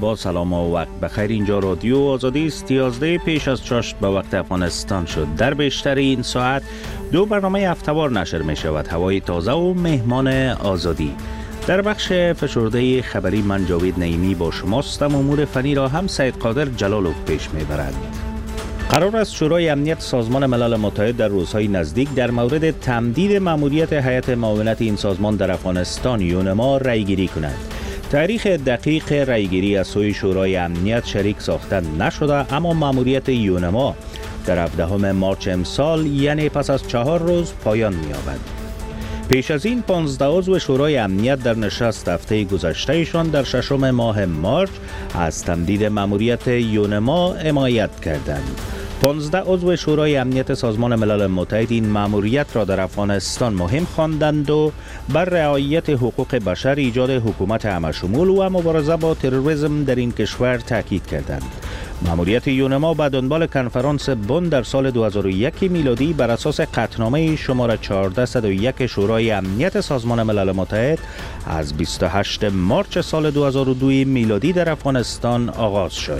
با سلام و وقت بخیر. اینجا رادیو آزادی است. 11 پیش از 6 به وقت افغانستان شد. در بیشتر این ساعت 2 برنامه هفته‌وار نشر می شود. هوای تازه و مهمان آزادی. در بخش فشرده خبری من جاوید نعیمی با شماستم. امور فنی را هم سید قادر جلالوف پیش می برند. قرار است شورای امنیت سازمان ملل متحد در روزهای نزدیک در مورد تمدید مأموریت هیئت معاونت این سازمان در افغانستان یونما رأی‌گیری کند. تاریخ دقیق رأی‌گیری از سوی شورای امنیت شریک ساخته نشده، اما مأموریت یونما در 17 مارچ امسال یعنی پس از 4 روز پایان می‌یابد. پیش از این 15 عضو شورای امنیت در نشست هفته گذشتهشان در 6 ماه مارچ از تمدید مأموریت یونما حمایت کردند. 15 عضو شورای امنیت سازمان ملل متحد این مأموریت را در افغانستان مهم خواندند و بر رعایت حقوق بشر، ایجاد حکومت همه‌شمول و مبارزه با تروریسم در این کشور تاکید کردند. مأموریت یونما به دنبال کنفرانس بن در سال 2001 میلادی بر اساس قطعنامه شماره 1401 شورای امنیت سازمان ملل متحد از 28 مارچ سال 2002 میلادی در افغانستان آغاز شد.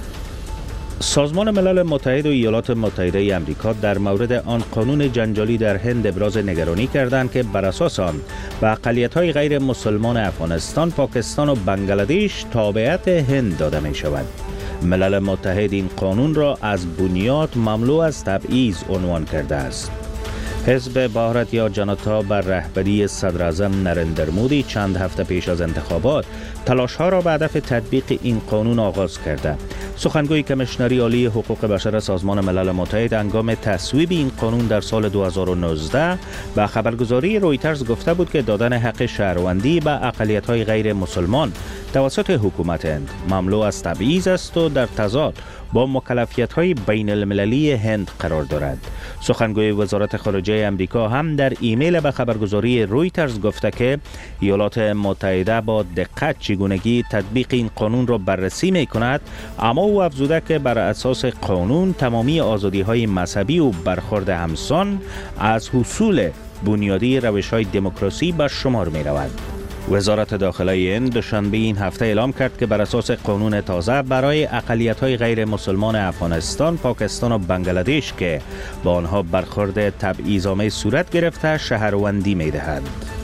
سازمان ملل متحد و ایالات متحده آمریکا در مورد آن قانون جنجالی در هند ابراز نگرانی کردند که بر اساس آن به اقلیت‌های غیر مسلمان افغانستان، پاکستان و بنگلادش تابعیت هند داده می شود. ملل متحد این قانون را از بنیاد مملو از تبعیض عنوان کرده است. حزب بھارت یا جنتا بر رهبری صدر اعظم نریندر مودی چند هفته پیش از انتخابات تلاش‌ها را به هدف تطبیق این قانون آغاز کرده. سخنگوی کمیشنری عالی حقوق بشر سازمان ملل متحد هنگام تصویب این قانون در سال 2019 به خبرگزاری رویترز گفته بود که دادن حق شهروندی به اقلیت‌های غیر مسلمان توسط حکومت هند مملو از تبعیض است و در تضاد با مکلفیت‌های بین المللی هند قرار دارد. سخنگوی وزارت خارجه آمریکا هم در ایمیل به خبرگزاری رویترز گفته که ایالات متحده با دقت چگونگی تطبیق این قانون را بررسی می‌کند، اما او افزوده که بر اساس قانون تمامی آزادی‌های مذهبی و برخورد همسان از حصول بنیادی روش‌های دموکراسی به شمار می‌رود. وزارت داخلی هند دوشنبه این هفته اعلام کرد که بر اساس قانون تازه برای اقلیت‌های غیر مسلمان افغانستان، پاکستان و بنگلادش که با آنها برخورد تبعیض‌آمیز صورت گرفته شهروندی می‌دهد.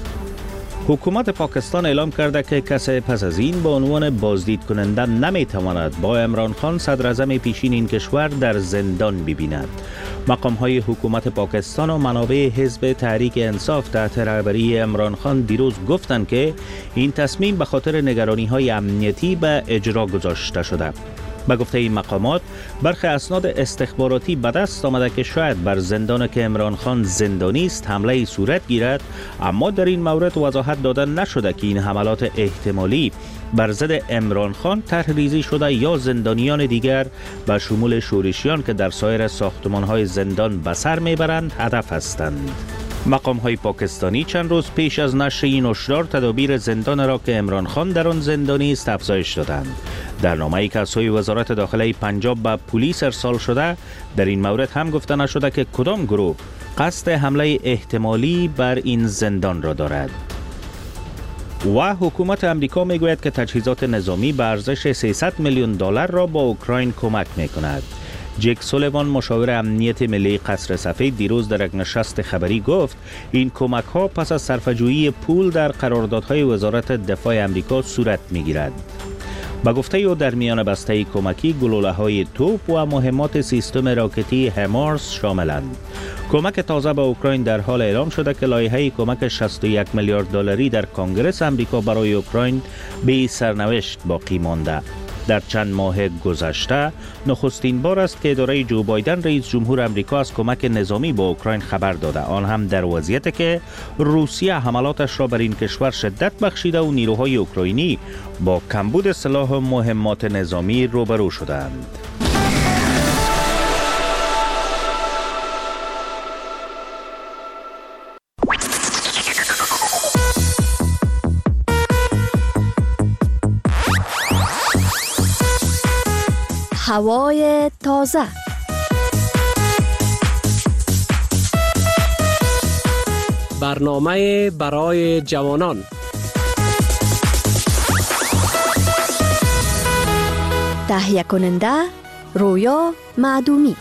حکومت پاکستان اعلام کرده که کسی پس از این به عنوان بازدید کننده نمی‌تواند با عمران خان صدر اعظم پیشین این کشور در زندان ببیند. مقام‌های حکومت پاکستان و منابع حزب تحریک انصاف تحت رهبری عمران خان دیروز گفتند که این تصمیم به خاطر نگرانی‌های امنیتی به اجرا گذاشته شده. به گفته این مقامات برخی اسناد استخباراتی به دست آمده که شاید بر زندان که عمران خان زندانی است حمله صورت گیرد، اما در این مورد وضاحت داده نشده که این حملات احتمالی بر ضد عمران خان طرح‌ریزی شده یا زندانیان دیگر به شمول شورشیان که در سایر ساختمان‌های زندان به سر میبرند هدف هستند. مقام‌های پاکستانی چند روز پیش از نشر این هشدار تدابیر زندان را که عمران خان در آن زندانی است افزایش دادند. در نامه‌ای که از سوی وزارت داخلی پنجاب به پلیس ارسال شده در این مورد هم گفته نشده که کدام گروه قصد حمله احتمالی بر این زندان را دارد. و حکومت امریکا میگوید که تجهیزات نظامی به ارزش 300 میلیون دلار را با اوکراین کمک میکند. جک سولیوان مشاور امنیت ملی قصر سفید دیروز در یک نشست خبری گفت این کمک ها پس از صرفه‌جویی پول در قراردادهای وزارت دفاع امریکا صورت میگیرد. با گفته او در میان بسته کمکی گلوله‌های توپ و مهمات سیستم راکتی همارس شاملند. کمک تازه به اوکراین در حال اعلام شده که لایحه کمک 61 میلیارد دلاری در کنگره آمریکا برای اوکراین به سرنوشت باقی مانده. در چند ماه گذشته نخستین بار است که اداره جو بایدن رئیس جمهور آمریکا از کمک نظامی به اوکراین خبر داده، آن هم در وضعیتی که روسیه حملاتش را بر این کشور شدت بخشیده و نیروهای اوکراینی با کمبود سلاح و مهمات نظامی روبرو شدند. هوای تازه. برنامه برای جوانان. تهیه کننده رویا معدومی.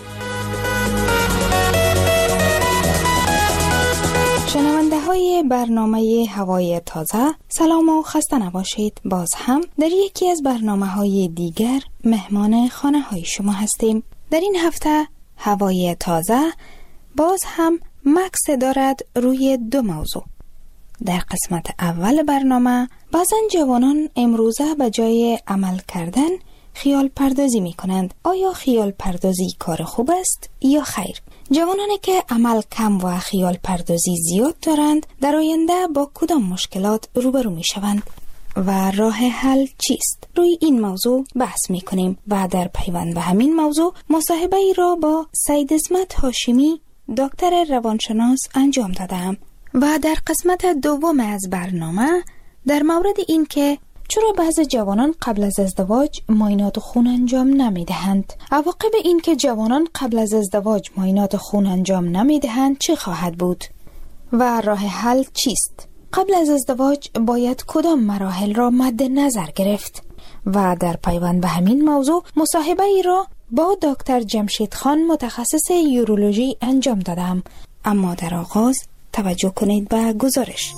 شنونده های برنامه هوای تازه، سلام و خسته نباشید. باز هم در یکی از برنامه های دیگر مهمان خانه های شما هستیم. در این هفته هوای تازه باز هم مکس دارد روی دو موضوع. در قسمت اول برنامه بعضن جوانان امروزه به جای عمل کردن خیال پردازی می کنند. آیا خیال پردازی کار خوب است یا خیر؟ جوانانی که عمل کم و خیال پردازی زیاد دارند در آینده با کدام مشکلات روبرو می شوند و راه حل چیست؟ روی این موضوع بحث می کنیم و در پیوند به همین موضوع مصاحبه ای را با سید عصمت هاشمی دکتر روانشناس انجام دادم و در قسمت دوم از برنامه در مورد این که چرا بعضی جوانان قبل از ازدواج معاینات خون انجام نمی دهند؟ عواقب این که جوانان قبل از ازدواج معاینات خون انجام نمی دهند چه خواهد بود؟ و راه حل چیست؟ قبل از ازدواج باید کدام مراحل را مد نظر گرفت؟ و در پیوند به همین موضوع مصاحبه ای را با دکتر جمشید خان متخصص یورولوژی انجام دادم. اما در آغاز توجه کنید به گزارش.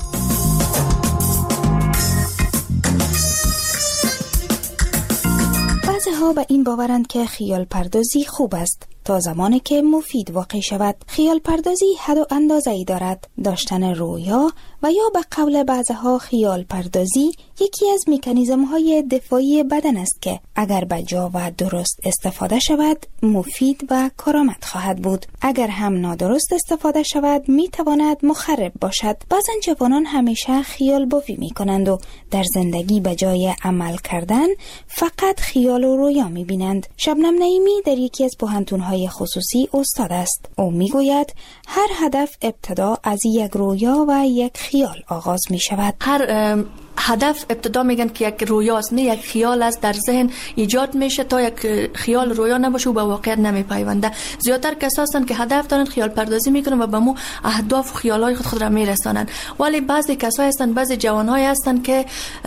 بعضی‌ها به این باورند که خیال پردازی خوب است تا زمانی که مفید واقع شود. خیال پردازی حد و اندازه‌ای دارد. داشتن رویا و یا به قول بعضی‌ها خیال پردازی یکی از مکانیزم‌های دفاعی بدن است که اگر به جا و درست استفاده شود مفید و کارآمد خواهد بود. اگر هم نادرست استفاده شود می‌تواند مخرب باشد. بعضن جوانان همیشه خیال بافی می‌کنند و در زندگی به جای عمل کردن فقط خیال و رویا می‌بینند. شبنم نعیمی در یکی از پوهنتون‌های خصوصی استاد است. او میگوید هر هدف ابتدا از یک رویا و یک خیال آغاز می شود. هر هدف ابتدا میگن که یک رویاست، نه یک خیال است در ذهن ایجاد میشه. تا یک خیال رویا نباشه و به واقعیت نمیپیونده. زیادتر کسایی هستند که هدف دارن خیال پردازی میکنن و به مو اهداف و خیالای خود را میرسانن. ولی بعضی کسایی هستند، بعضی جوانایی هستند که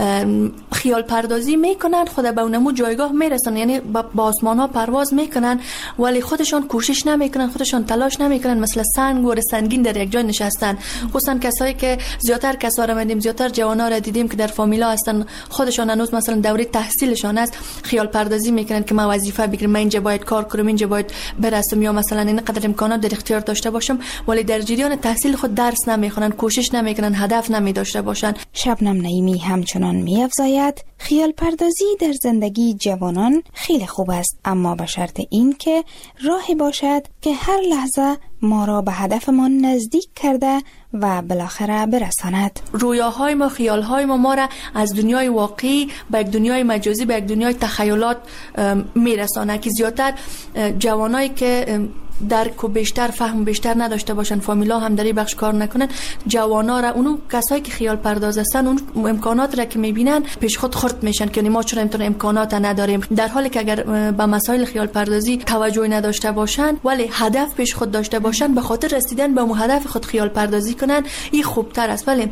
خیال پردازی میکنن، خود به اونمو جایگاه میرسن، یعنی با آسمان ها پرواز میکنن ولی خودشان کوشش نمیکنن، خودشان تلاش نمیکنن، مثل سنگ و سنگین در یک جای نشستن. خصوصا کسایی که زیادتر کسا را دیدیم، زیادتر جوانا را دیدیم که در فامیلا هستن، خودشان هنوز مثلا دوره تحصیلشان است، خیال پردازی میکنن که من وظیفه بگیرم، من اینجا باید کار کنم، اینجا باید برسم، یا مثلا اینقدر امکانات در اختیار داشته باشم، ولی در جریان تحصیل خود درس نمیخونن، کوشش نمیکنن، هدف نمیداشته باشن. شبنم نعیمی همچنان میافزاید خیال پردازی در زندگی جوانان خیلی خوب است، اما به شرط این که راهی باشد که هر لحظه ما را به هدفمان نزدیک کرده و بالاخره برساند. رویاهای ما، خیالهای ما را از دنیای واقعی به یک دنیای مجازی، به یک دنیای تخیلات میرسانه که زیادتر جوانایی که درک و بیشتر فهم بیشتر نداشته باشن، فامیلا هم در این بخش کار نکنن، جوانا را، اونو کسایی که خیال پرداز هستن اون امکانات را که میبینن پیش خود خرد میشن که ما چرا اینطور امکانات نداریم، در حالی که اگر به مسائل خیال پردازی توجه نداشته باشن ولی هدف پیش خود داشته باشن، به خاطر رسیدن به اون هدف خود خیال پردازی کنن، این خوبتر است. ولی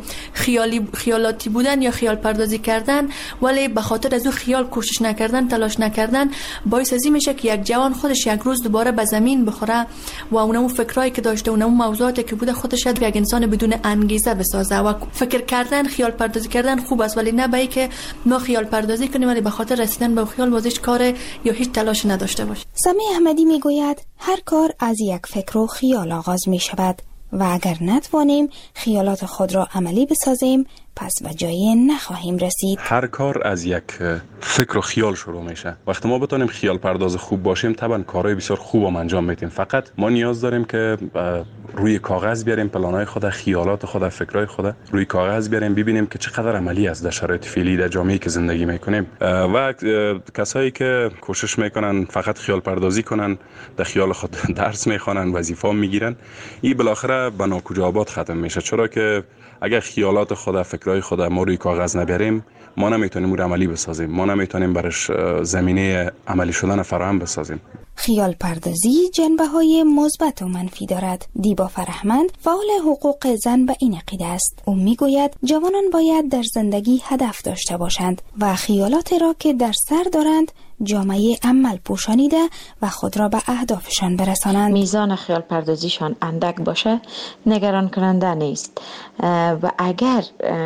خیالاتی بودن یا خیال پردازی کردن ولی به خاطر از اون خیال کوشش نکردن، تلاش نکردن، باعث ازی میشه که یک جوان خودش یک روز دوباره به زمین بخوره و اونمو فکرایی که داشته، اونمو موضوعاتی که بوده خودش یک انسان بدون انگیزه بسازه. و فکر کردن، خیال پردازی کردن خوب است، ولی نه به اینکه ما خیال پردازی کنیم ولی به خاطر رسیدن به خیال واسه کار یا هیچ تلاش نداشته باشیم. سمی احمدی میگوید هر کار از یک فکر و خیال آغاز می شود و اگر نتوانیم خیالات خود را عملی بسازیم پس به جایی نخواهیم رسید. هر کار از یک فکر و خیال شروع میشه. وقتی ما بتونیم خیال پرداز خوب باشیم طبعا کارهای بسیار خوب انجام میدیم. فقط ما نیاز داریم که روی کاغذ بیاریم پلانهای خود، خیالات خود، فکرهای خود روی کاغذ بیاریم، ببینیم که چقدر عملی است در شرایط فعلی در جامعه‌ای که زندگی میکنیم. و کسایی که کوشش میکنن فقط خیال پردازی کنن، در خیال خود درس میخوانن، وظیفه میگیرن، این بالاخره به ناکجا آباد ختم میشه. چرا که اگر خیالات خود، فکرهای خود ما روی کاغذ نبریم، ما نمیتونیم اون عملی بسازیم، ما نمیتونیم برش زمینه عملی شدن فراهم بسازیم. خیال پردازی جنبه‌های مثبت و منفی دارد. دیبا فرهمند فعال حقوق زن به این عقیده است. او میگوید جوانان باید در زندگی هدف داشته باشند و خیالات را که در سر دارند جامعه عمل پوشانیده و خود را به اهدافشان برسانند. میزان خیال پردازیشان اندک باشه نگران کننده نیست و اگر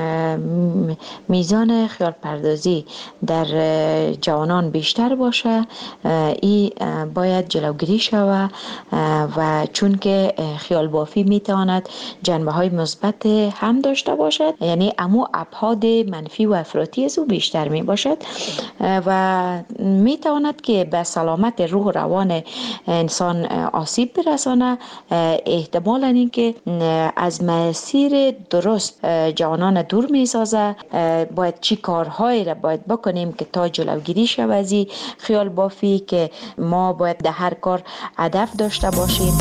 میزان خیال پردازی در جوانان بیشتر باشه این باید جلوگیری شود و چون که خیال بافی میتواند جنبه های مثبت هم داشته باشد، یعنی امو ابعاد منفی و افراطی از او بیشتر می باشد و میتواند که به سلامت روح و روان انسان آسیب برسانه. احتمالاً این که از مسیر درست جوانان دور می سازه. باید چی کارهایی را باید بکنیم که تا جلوگیری شود از خیال بافی، که ما باید در هر کار هدف داشته باشیم.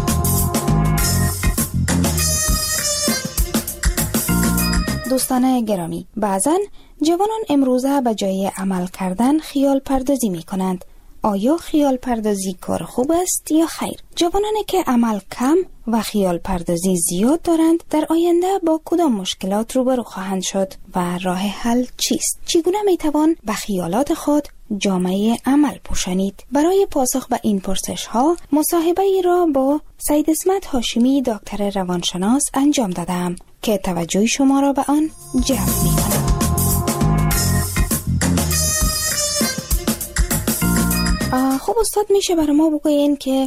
دوستان گرامی، بعضن جوانان امروزه به جای عمل کردن خیال پردازی می کنند. آیا خیال پردازی کار خوب است یا خیر؟ جوانانی که عمل کم و خیال پردازی زیاد دارند در آینده با کدام مشکلات روبرو خواهند شد و راه حل چیست؟ چگونه می توان به خیالات خود جامعه عمل پوشانید؟ برای پاسخ به این پرسش ها مصاحبه ای را با سید اسمت هاشمی دکتر روانشناس انجام دادم که توجه شما را به آن جلب می کنم. خب استاد، میشه برای ما بگوین که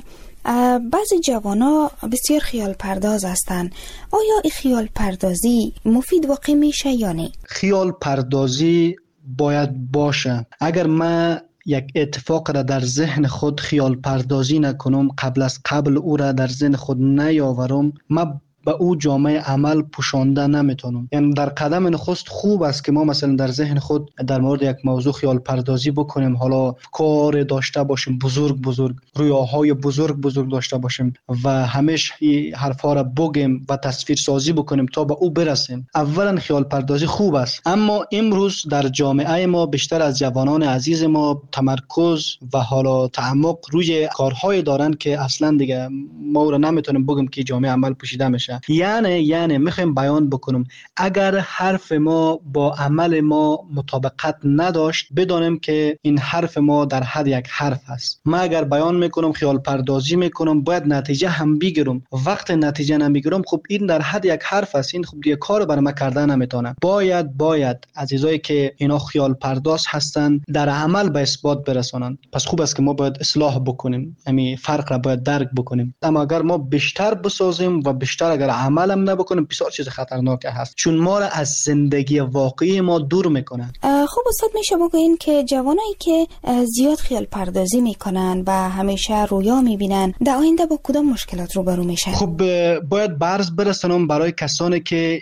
بعضی جوانا بسیار خیال پرداز هستند. آیا این خیال پردازی مفید واقع میشه یا نه؟ خیال پردازی باید باشه. اگر من یک اتفاق را در ذهن خود خیال پردازی نکنم، قبل او را در ذهن خود نیاورم، من به او جامعه عمل پوشانده نمیتونم. یعنی در قدم نخست خوب است که ما مثلا در ذهن خود در مورد یک موضوع خیال پردازی بکنیم، حالا کار داشته باشیم بزرگ رویاهای بزرگ داشته باشیم و همیشه حرفا را بگیم و تصویر سازی بکنیم تا به او برسیم. اولا خیال پردازی خوب است، اما امروز در جامعه ما بیشتر از جوانان عزیز ما تمرکز و حالا تعمق روی کارهای دارن که اصلا دیگه ما را نمیتونیم بگیم که جامعه عمل پوشیده میشه. یعنی میخوایم بیان بکنم اگر حرف ما با عمل ما مطابقت نداشت، بدانیم که این حرف ما در حد یک حرف است. من اگر بیان میکنم خیال پردازی میکنم، باید نتیجه هم بگیرم. وقت نتیجه نمیگیرم، خب این در حد یک حرف است، این خب دیگه کار برای من کردن نمیتونه. باید عزیزایی که اینا خیال پرداز هستن در عمل به اثبات برسانن. پس خوب است که ما باید اصلاح بکنیم، همین فرق را باید درک بکنیم. اما اگر ما بیشتر بسازیم و بیشتر اگر عملم نبکنیم، بسیار چیز خطرناکه هست، چون ما را از زندگی واقعی ما دور میکنه. خب استاد، میشه بگوین که جوانایی که زیاد خیال پردازی میکنن و همیشه رویا میبینن در آینده با کدام مشکلات روبرو میشن؟ خب باید برز برسونم برای کسانی که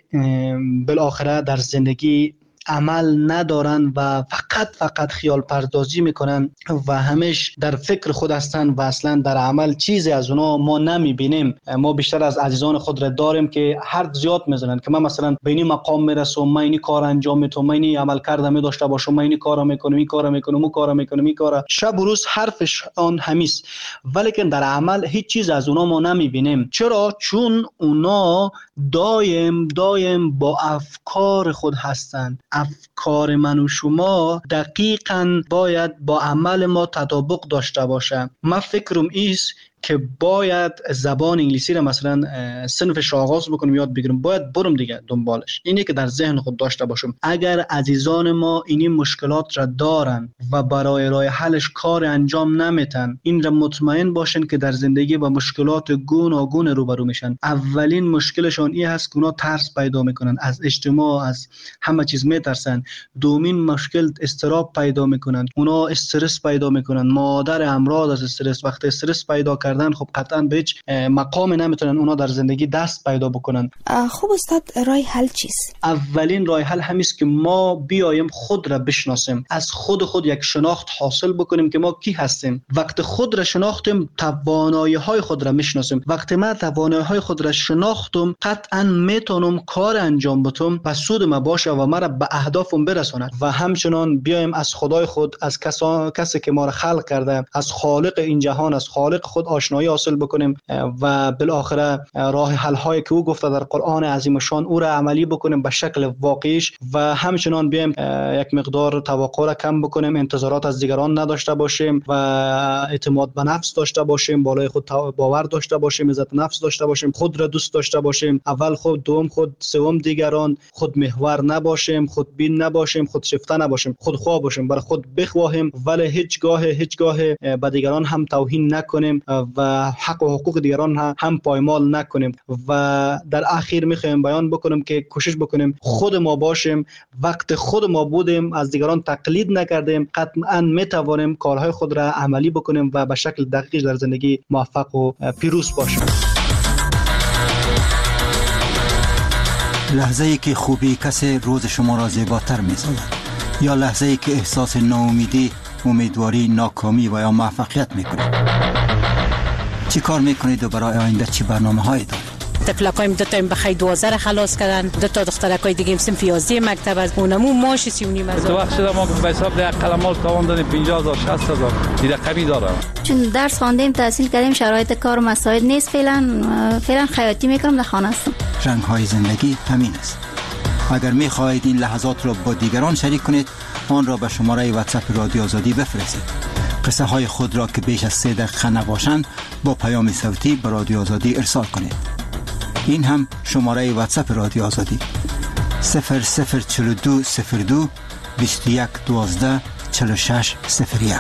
بالاخره در زندگی عمل ندارن و فقط خیال پردازی میکنن و همیشه در فکر خود هستن و اصلا در عمل چیزی از اونا ما نمیبینیم. ما بیشتر از عزیزان خود را داریم که حرف زیاد میزنن که من مثلا به این مقام میرسم، من این کار انجام میتونم، من این عمل کردم داشته باشم، من این کارا میکنم، این کارا میکنم، اون کارا میکنم، این کارا، شب و روز حرفش آن همیست، ولی که در عمل هیچ چیز از اونا ما نمیبینیم. چرا؟ چون اونا دایم با افکار خود هستن. افکار من و شما دقیقاً باید با عمل ما تطابق داشته باشه. من فکرم ایست که باید زبان انگلیسی را مثلا صنفش آغاز بکنم، یاد بگیرم، باید برم دیگه دنبالش. اینه که در ذهن خود داشته باشم. اگر عزیزان ما این مشکلات را دارن و برای راه حلش کار انجام نمیتن، این را مطمئن باشن که در زندگی با مشکلات گوناگون روبرو میشن. اولین مشکلشون این هست که اونا ترس پیدا میکنن، از اجتماع، از همه چیز میترسن. دومین مشکل اضطراب پیدا میکنن، اونا استرس پیدا میکنن. مادر امراض از استرس، وقتی استرس پیدا کردن خب قطعا به هیچ مقام نمیتونن اونا در زندگی دست پیدا بکنن. خب استاد، راه حل چیست؟ اولین راه حل همیست که ما بیایم خود را بشناسیم، از خود یک شناخت حاصل بکنیم که ما کی هستیم. وقتی خود را شناختیم، توانایی های خود را میشناسیم. وقتی من توانایی های خود را شناختم، قطعا میتونم کار انجام بدم و سود ما باشه و مرا به اهدافم برساند. و همچنان بیایم از خدای خود، از کسی که ما را خلق کرده، از خالق این جهان، از خالق خود آشنایی حاصل بکنیم و بالاخره راه حل هایی که او گفته در قرآن عظیم شان او را عملی بکنیم به شکل واقعیش و همچنان بیایم یک مقدار توقع را کم بکنیم، انتظارات از دیگران نداشته باشیم و اعتماد به نفس داشته باشیم، بالای خود باور داشته باشیم، عزت نفس داشته باشیم، خود را دوست داشته باشیم، اول خود، دوم خود، سوم دیگران، خود محور نباشیم، خود بین نباشیم، خود شیفته نباشیم، خود خواه باشیم، برای خود بخواهیم ولی هیچگاه به دیگران هم توهین نکنیم و حق و حقوق دیگران هم پایمال نکنیم و در اخیر میخوایم بیان بکنیم که کوشش بکنیم خود ما باشیم، وقت خود ما بودیم، از دیگران تقلید نکردیم، قطعا میتوانیم کارهای خود را عملی بکنیم و به شکل دقیق در زندگی موفق و پیروز باشیم. لحظه‌ای که خوبی کسی روز شما را زیباتر می‌سازد یا لحظه‌ای که احساس ناامیدی، امیدواری، ناکامی و یا موفقیت می‌کنید؟ چی کار می‌کنید و برای آینده چی برنامه‌هایی دارید؟ طفلکایم دو تا بخی 12 را خلاص کردن، دو تا دخترکای دیگه صنف 11 مکتب از اونمو ماش 3.5 تو وقت شده ما به حساب ده قلمال تاوان دادیم 50000 60000 دیگه کمی دارم. چون درس خواندیم، تحصیل کردیم، شرایط کار و مساعد نیست، فعلا خیاطی میکنم، در خانه هستم. رنگ‌های زندگی همین است. اگر می‌خواهید این لحظات را با دیگران شریک کنید، آن را به شماره واتساپ رادیو آزادی بفرستید. قصه های خود را که بیش از 3 دقیقه نباشند با پیام صوتی به رادیو آزادی ارسال کنید. این هم شماره واتساپ رادیو آزادی 004202 21 12 46 01.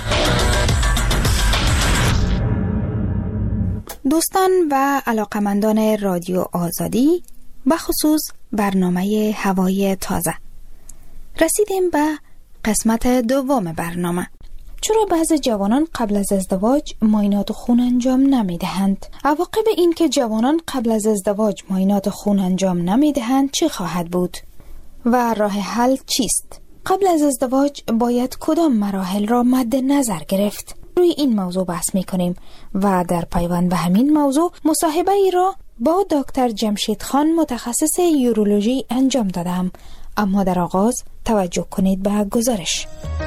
دوستان و علاقمندان رادیو آزادی، بخصوص برنامه هوای تازه، رسیدیم به قسمت دوم برنامه. چرا بعضی جوانان قبل از ازدواج معاینات خون انجام نمیدهند؟ عواقب این که جوانان قبل از ازدواج معاینات خون انجام نمیدهند چه خواهد بود؟ و راه حل چیست؟ قبل از ازدواج باید کدام مراحل را مد نظر گرفت؟ روی این موضوع بحث میکنیم و در پیوند به همین موضوع مصاحبه ای را با دکتر جمشید خان متخصص یورولوژی انجام دادم. اما در آغاز توجه کنید به گزارش.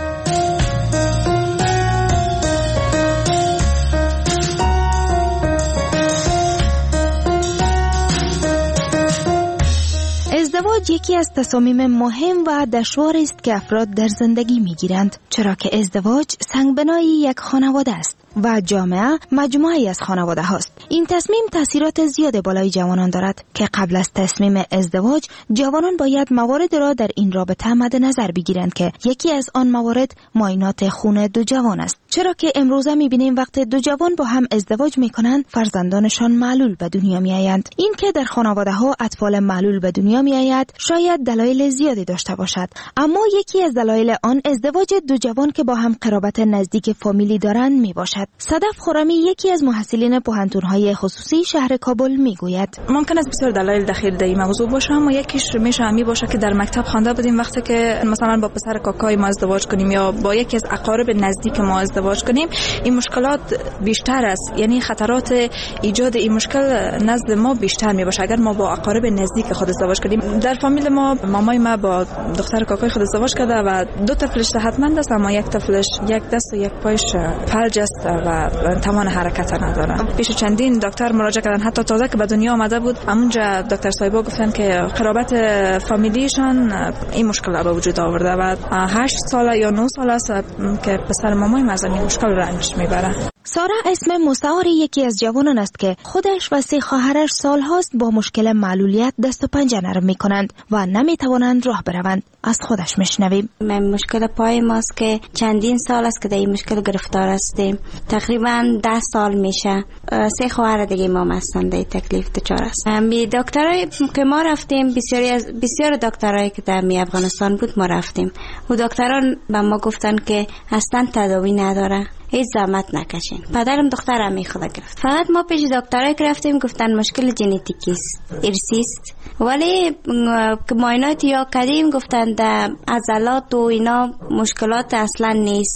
ازدواج یکی از تصامیم مهم و دشوار است که افراد در زندگی میگیرند، چرا که ازدواج سنگبنای یک خانواده است و جامعه مجموعه‌ای از خانواده هاست. این تصمیم تاثیرات زیاد بالای جوانان دارد که قبل از تصمیم ازدواج جوانان باید موارد را در این رابطه مد نظر بگیرند که یکی از آن موارد معاینات خون دو جوان است، چرا که امروزه می‌بینیم وقتی دو جوان با هم ازدواج می‌کنند فرزندانشان معلول به دنیا می‌آیند. این که در خانواده‌ها اطفال معلول به دنیا می‌آید شاید دلایل زیادی داشته باشد، اما یکی از دلایل آن ازدواج دو جوان که با هم قرابت نزدیک فامیلی دارند میباشد. صدف خرمی یکی از محصلین پوهنتون‌های خصوصی شهر کابل میگوید ممکن است بسیار دلایل دخیل در این موضوع باشه، اما یکیش میشه همی باشه که در مکتب خوانده بودیم وقتی که مثلا با پسر کاکای ما ازدواج کنیم یا با یکی از اقارب نزدیک ما ازدواج کنیم، این مشکلات بیشتر است، یعنی خطرات ایجاد این مشکل نزد ما بیشتر میباشه اگر ما با اقارب نزدیک خود ازدواج کنیم. در فامیل ما مامای ما با دختر کاکای خود ازدواج کرده و دو طفلش صحتمند است، اما یک طفلش یک دست و یک پایش فلج است و توان حرکت نداره. پیش چندین دکتر مراجعه کردن، حتی تازه که به دنیا آمده بود همونجا دکتر صاحبا گفتن که قرابت فامیلیشان این مشکل به وجود آورده و 8 ساله یا 9 ساله است که پسر مامای ما از این مشکل رنج میبره. سارا اسم مستعار یکی از جوانان است که خودش و 3 خواهرش سالهاست با مشکل معلولیت دست و پنجه نرم میکنند و نمیتوانند راه بروند. از خودش میشنویم. مشکل پای ماست که چندین سال است که در این مشکل گرفتار هستیم، تقریبا 10 سال میشه. 3 خواهر دیگه ما هستند در تکلیف دچار است. می دکترای که ما رفتیم، بسیار دکترایی که در افغانستان بود ما رفتیم، و دکتران به ما گفتن که اصلا تداوی نداره، هیچ زحمت نکشین. پدرم دخترم میخواد گرفت. فقط ما پیش دکترای که رفتیم گفتن مشکل ژنتیکی است، ارثی است، ولی که معاینات یا کردیم گفتن در عضلات و اینا مشکلات اصلا نیست،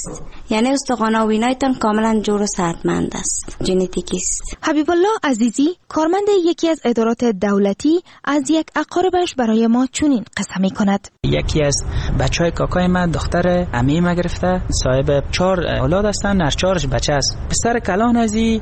یعنی استخوان و بینایتان کاملا جور و صحتمند است، ژنتیکی است. حبیب الله عزیزی کارمند یکی از ادارات دولتی از یک اقاربش برای ما چنین قصه می‌کند. یکی از بچهای کاکای من دختر عمه ما گرفته، صاحب 4 اولاد هستن، هر 4 بچه است. پسر کلان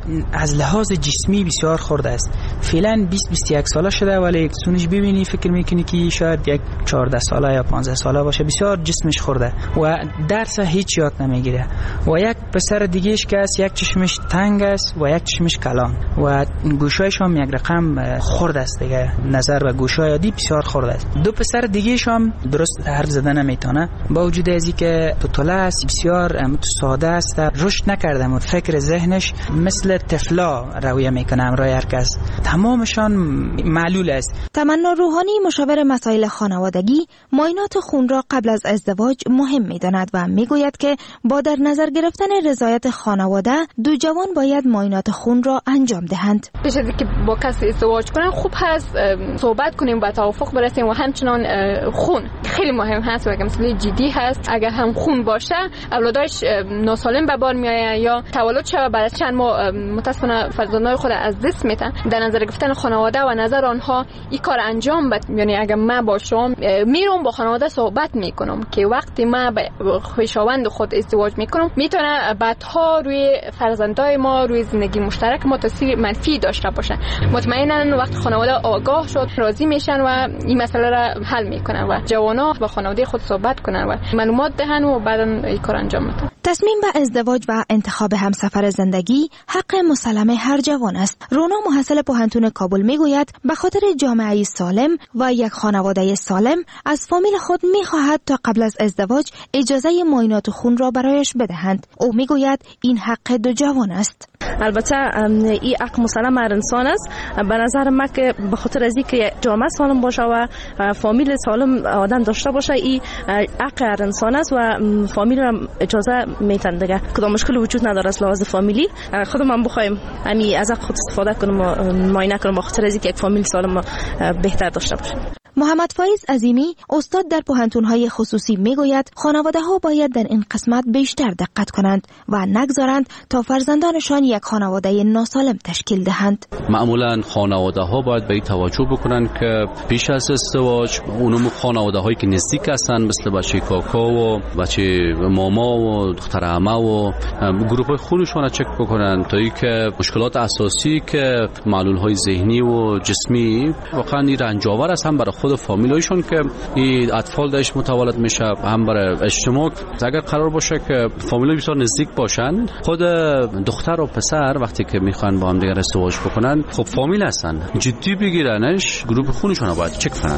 از لحاظ جسمی بسیار خرد است. فعلا 20-21 ساله شده، ولی سونش ببینی فکر میکنی که شاید یک 14 ساله یا 15 ساله باشه. بسیار جسمش خرده و درس هیچ یاد نمیگیره. و یک پسر دیگهش که است، یک چشمش تنگ است و یک چشمش کلان و گوشایش هم یک رقم خرد است دیگه، نظر و گوشای عادی بسیار خرد است. 2 پسر دیگهش هم درست حرف زدن نمیتونه، با وجود از اینکه طفل است، بسیار ساده است، رشد نکرده و فکر ذهنش مثل طفلا رویه میکنه همراه هر کس. تمامشان معلول است. تمنا روحانی مشاور مسائل خانوادگی معاینات خون را قبل از ازدواج مهم میداند و میگوید که با در نظر گرفتن رضایت خانواده 2 جوان باید معاینات خون را انجام دهند. پیش از اینکه با کسی ازدواج کنن خوب هست صحبت کنیم و توافق برسیم و همچنان خون خیلی مهم هست و مسئله جدی هست. اگر هم خون باشه اولادش ناسالم به بار میآید یا تولد شود بعد از چند ماه متاسفانه فرزندان خود از دست میدن. در نظر گرفتن خانواده و نظر آنها این کار انجام بده. یعنی اگر من باشم میرم با خانواده صحبت میکنم که وقتی من با خویشاوند خود ازدواج میکنم میتونه بعدها روی فرزندای ما روی زندگی مشترک ما تاثیر منفی داشته باشه. مطمئنا وقتی خانواده آگاه شد راضی میشن و این مسئله را حل میکنن و جوانا با خانواده خود صحبت کنن و معلومات دهن و بعدا این کار انجام بدن. تصمیم به ازدواج و انتخاب همسفر زندگی حق مسلم هر جوان است. رونا محصل پوهنتون کابل میگوید به خاطر جامعه سالم و یک خانواده سالم از فامیل خود میخواهد تا قبل از ازدواج اجازه معاینات خون را برایش بدهند. او میگوید این حق 2 جوان است. البته این حق مسلم هر انسان است. به نظر من که به خاطر از اینکه جامعه سالم باشه و فامیل سالم آدم داشته باشه این حق هر انسان است و فامیل را اجازه میتن دیگه. کدام مشکلی وجود نداره از لحاظ فامیلی. خودم بخوایم همین از حق خود استفاده کنم و معاینه کنم به خاطر از اینکه یک فامیل سالم بهتر داشته باشه. محمد فایز عظیمی استاد در پوهنتون‌های خصوصی میگوید خانواده‌ها باید در این قسمت بیشتر دقت کنند و نگذارند تا فرزندانشان یک خانواده ناسالم تشکیل دهند. معمولا خانواده‌ها باید به این توجه بکنند که پیش از ازدواج اونم خانواده‌هایی که نزدیک هستند مثل بچه کاکا و بچه ماما و دختر عمه و گروه خونشون را چک بکنند تا اینکه مشکلات اساسی که معلول‌های ذهنی و جسمی واقعا رنجاور است هم برای خود فامیلایشون که این اطفال داشت متولد میشه هم برای اجتماع. اگر قرار باشه که فامیلای بسیار نزدیک باشن خود دختر و پسر وقتی که میخوان با هم دیگه ازدواج بکنن خب فامیل هستن جدی بگیرنش گروه خونشون رو باید چک کنن.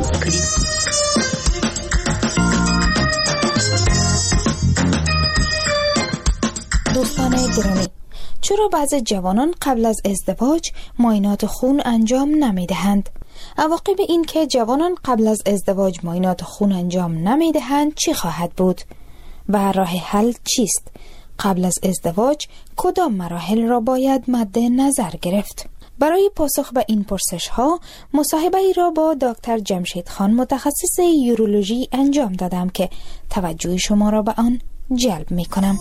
دوستان گرامی چرا بعضی جوانان قبل از ازدواج معاینات خون انجام نمیدهند؟ عواقب این که جوانان قبل از ازدواج معاینات خون انجام نمیدهند چی خواهد بود؟ و راه حل چیست؟ قبل از ازدواج کدام مراحل را باید مد نظر گرفت؟ برای پاسخ به این پرسش ها مصاحبه ای را با دکتر جمشید خان متخصص یورولوژی انجام دادم که توجه شما را به آن جلب می کنم.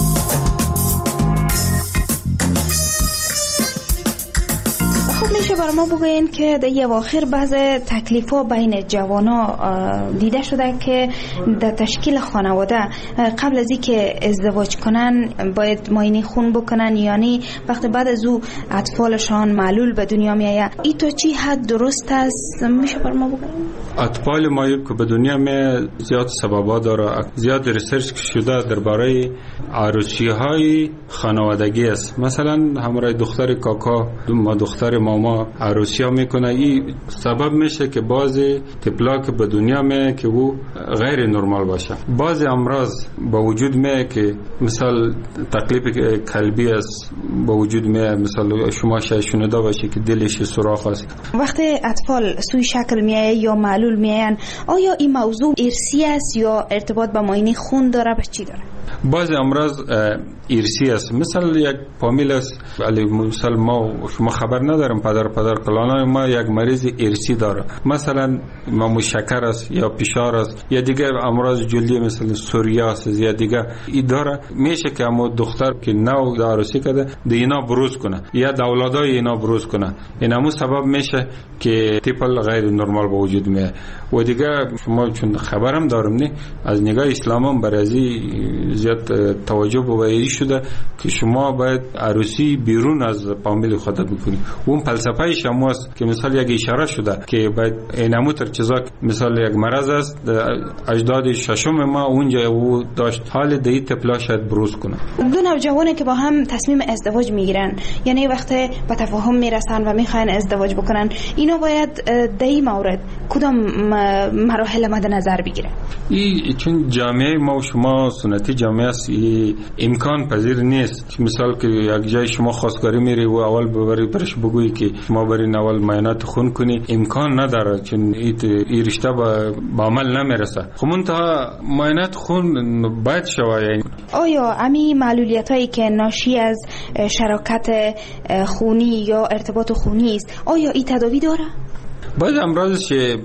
میشه برای ما بگوین که در اواخر بعض تکلیف‌ها بین جوانا دیده شده که در تشکیل خانواده قبل از اینکه ازدواج کنن باید معاینه خون بکنن، یعنی وقتی بعد از او اطفالشان معلول به دنیا میآید. این تا چی حد درست است؟ میشه برای ما بگوین؟ اطفال ما که به دنیا می زیاد سببا داره، زیاد ریسرچ شده درباره عروسی‌های خانوادگی است. مثلا همراه دختر کاکا ما دختر ماما عروسی ها میکنه، این سبب میشه که بعضی طفلا که به دنیا می که او غیر نرمال باشه. بعضی امراض با وجود می که مثال تکلیف قلبی است با وجود می، مثلا شما شنیده باشه که دلش سوراخ است. وقتی اطفال سوی شکل میآیند یا معلول میآیند آیا این موضوع ارثی است یا ارتباط با معاینه خون داره؟ به چی داره؟ بعض امراض ارثی است، مثل یک فامیل است، ولی مثلا ما شما خبر ندارم پدر کلانای ما یک مریض ارثی داره، مثلا ما شکر است یا فشار است یا دیگه امراض جلدی مثل سوریاس یا دیگه این داره، میشه که اما دختر که نو عروسی کرده اینا بروز کنه یا اولادای اینا بروز کنه، این همون سبب میشه که تیپل غیر نرمال به وجود میاد. و دیگه شما چون خبرم دارم نه از نگاه اسلام هم برای زیاد توجه به شده که شما باید عروسی بیرون از فامیل خودت بکنی. اون فلسفه شما است که مثلا یک اشاره شده که باید اینمو تر چیزا مثلا یک مرض است اجداد ششم ما اونجا او داشت حال دی تپلا شاید بروز کنه. دو نوجوانی که با هم تصمیم ازدواج میگیرن، یعنی وقتی به تفاهم میرسن و میخواین ازدواج بکنن، اینا باید در این مورد کدام مراحل مد نظر بگیره؟ چون جامعه ما و شما سنتی جامعه است، امکان پذیر نیست مثال که یک جای شما خواستگاری میری و اول ببری برش بگویی که شما برین اول معاینات خون کنی، امکان نداره چون این رشته به عمل نمیرسه. خب منتها معاینات خون باید شود. یعنی آیا امی معلولیت هایی که ناشی از شراکت خونی یا ارتباط خونی است، آیا این تداوی داره؟ بعض امراض که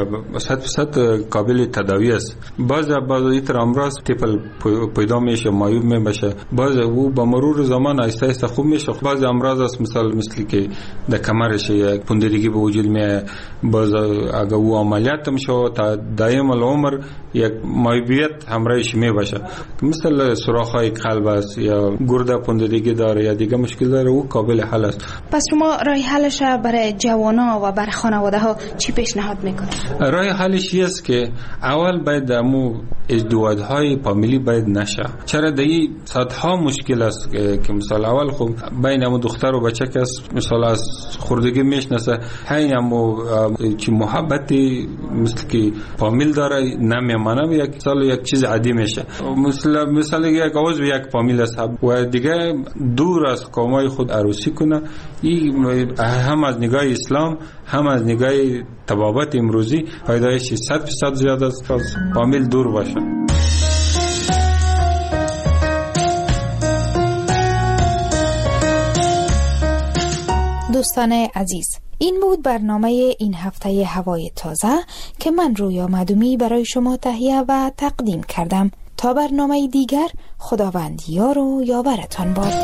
100% قابل تداوی است، بعض این امراض تیپل پیدا میشه معیوب میشه، بعض او با مرور زمان آهسته آهسته خوب میشه. بعض امراض است مثل که در کمرش یک پوندگی به وجود میاد، بعض اگر او عملیات میشه تا دائم العمر یک معیوبیت همراهش میباشه، مثل سوراخ‌های قلب است یا گرده پوندگی داره یا دیگه مشکل داره، او قابل حل است. پس شما راه حلش برای جوانا و برای خانواده ها چی پیشنهاد میکنه؟ راه حلش است که اول باید امو ازدواج‌های فامیلی باید نشه. چرا دایی صدها مشکل است که مثلا اول خب بین امو دختر و بچه که مثلا از خوردگی میشناسه، همین امو که محبتی مثل که فامیل داره نمیمانه، یک سال یک چیز عادی میشه، مثلا یک عضو یک فامیل است و دیگه دور از قومای خود عروسی کنه. این هم از نگاه اسلام هم از نگاه طبابت امروزی پیدایش 100% زیاده است از فامیل دور باشه. دوستان عزیز، این بود برنامه این هفته هوای تازه که من رویا معدومی برای شما تهیه و تقدیم کردم. تا برنامه دیگر، خداوند یار و یاورتان باد.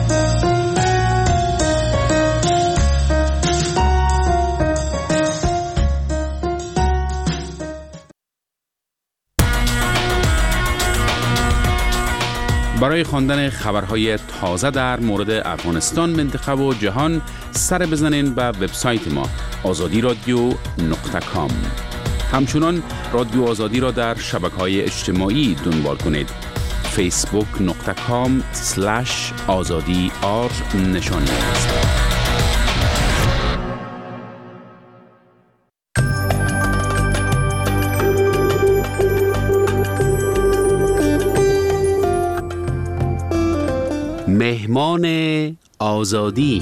برای خواندن خبرهای تازه در مورد افغانستان، منطقه و جهان سر بزنین به وبسایت ما azadiradio.com. همچنان رادیو آزادی را در شبکه‌های اجتماعی دنبال کنید. facebook.com/azadi_r نشانی است. مهمان آزادی.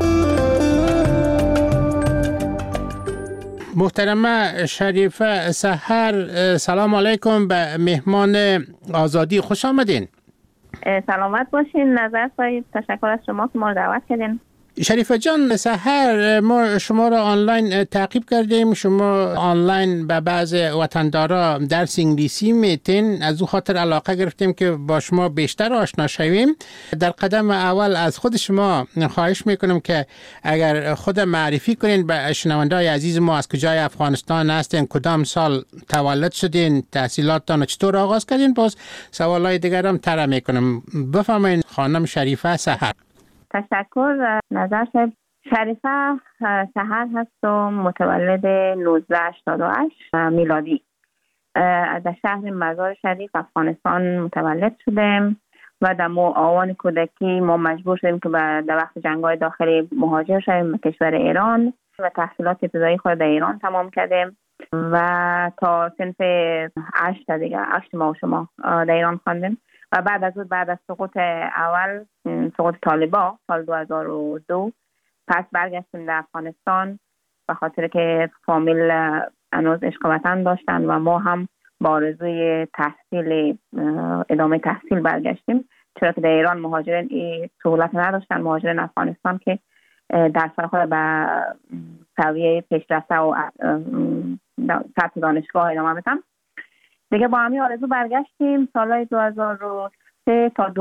محترمه شریفه سحر، سلام علیکم به مهمان آزادی، خوش آمدین. سلامت باشین نظر صاحب، تشکر از شما که ما رو دعوت کردین. شریفه جان، سحر ما شما را آنلاین تعقیب کردیم، شما آنلاین به بعض وطندارا درس انگلیسی میتین، از او خاطر علاقه گرفتیم که با شما بیشتر آشنا شویم. در قدم اول از خود شما خواهش میکنم که اگر خود معرفی کنین به شنونده‌های عزیز ما، از کجای افغانستان هستین، کدام سال تولد شدین، تحصیلاتتان چطور آغاز کردین، باز سوالای دیگر هم طرح میکنم. بفرمایید خانم شریفه سحر. تشکر نظر صاحب. شریفه سحر هست و متولد 1988 میلادی در شهر مزار شریف افغانستان متولد شدم و در آوان کودکی ما مجبور شدیم که در وقت جنگ‌های داخلی مهاجر شدیم به کشور ایران و تحصیلات ابتدایی خود در ایران تمام کردیم و تا صنف 8 دیگه 8 ماه شما در ایران خواندیم و بعد از سقوط اول، سقوط طالبان سال 2002 پس برگشتیم در افغانستان به خاطر که فامیل هنوز عشق وطن داشتن و ما هم با آرزوی تحصیل ادامه تحصیل برگشتیم، چرا که در ایران مهاجرین این سهولت نداشتن. مهاجرین افغانستان که درس خود به سویه پیشرفته و سطح دانشگاه ادامه میدن. دیگه با همین آرزو برگشتیم. سالهای 2003 تا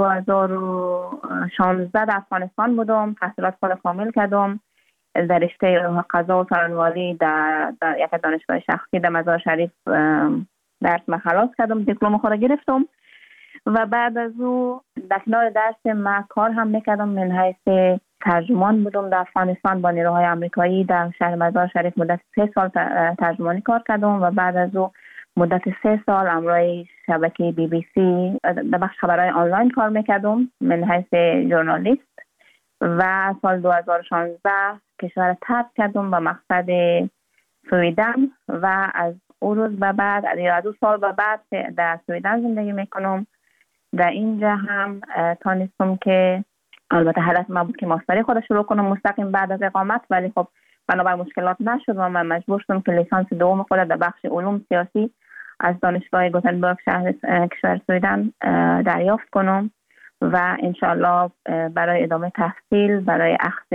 2016 در افغانستان بودم، تحصیلات خود کامل کردم در رشته قضا و سرانواری در یک دانشگاه شخصی در مزار شریف. درس ما خلاص کردم، دیپلم خود گرفتم و بعد از او در کنار درس ما کار هم میکردم. من حیث ترجمان بودم در افغانستان با نیروهای آمریکایی در شهر مزار شریف. مدت 3 سال ترجمانی کار کردم و بعد از او مدت 3 سال امروی شبکه BBC در بخش خبرهای آنلاین کار میکردم من حیث ژورنالیست. و سال 2016 کشور ترک کردم به مقصد سویدن و از اون روز به بعد، از 2 سال به بعد در سویدن زندگی میکنم. در اینجا هم تانستم که البته هدف من بود که ماستری خود شروع کنم مستقیم بعد از اقامت، ولی خب بنابر مشکلات نشد و من مجبور شدم که لیسانس دوم خود در بخش علوم سیاسی از دانشگاه گوتنبرگ شهر کشور سویدن دریافت کنم و انشالله برای ادامه تحصیل برای اخذ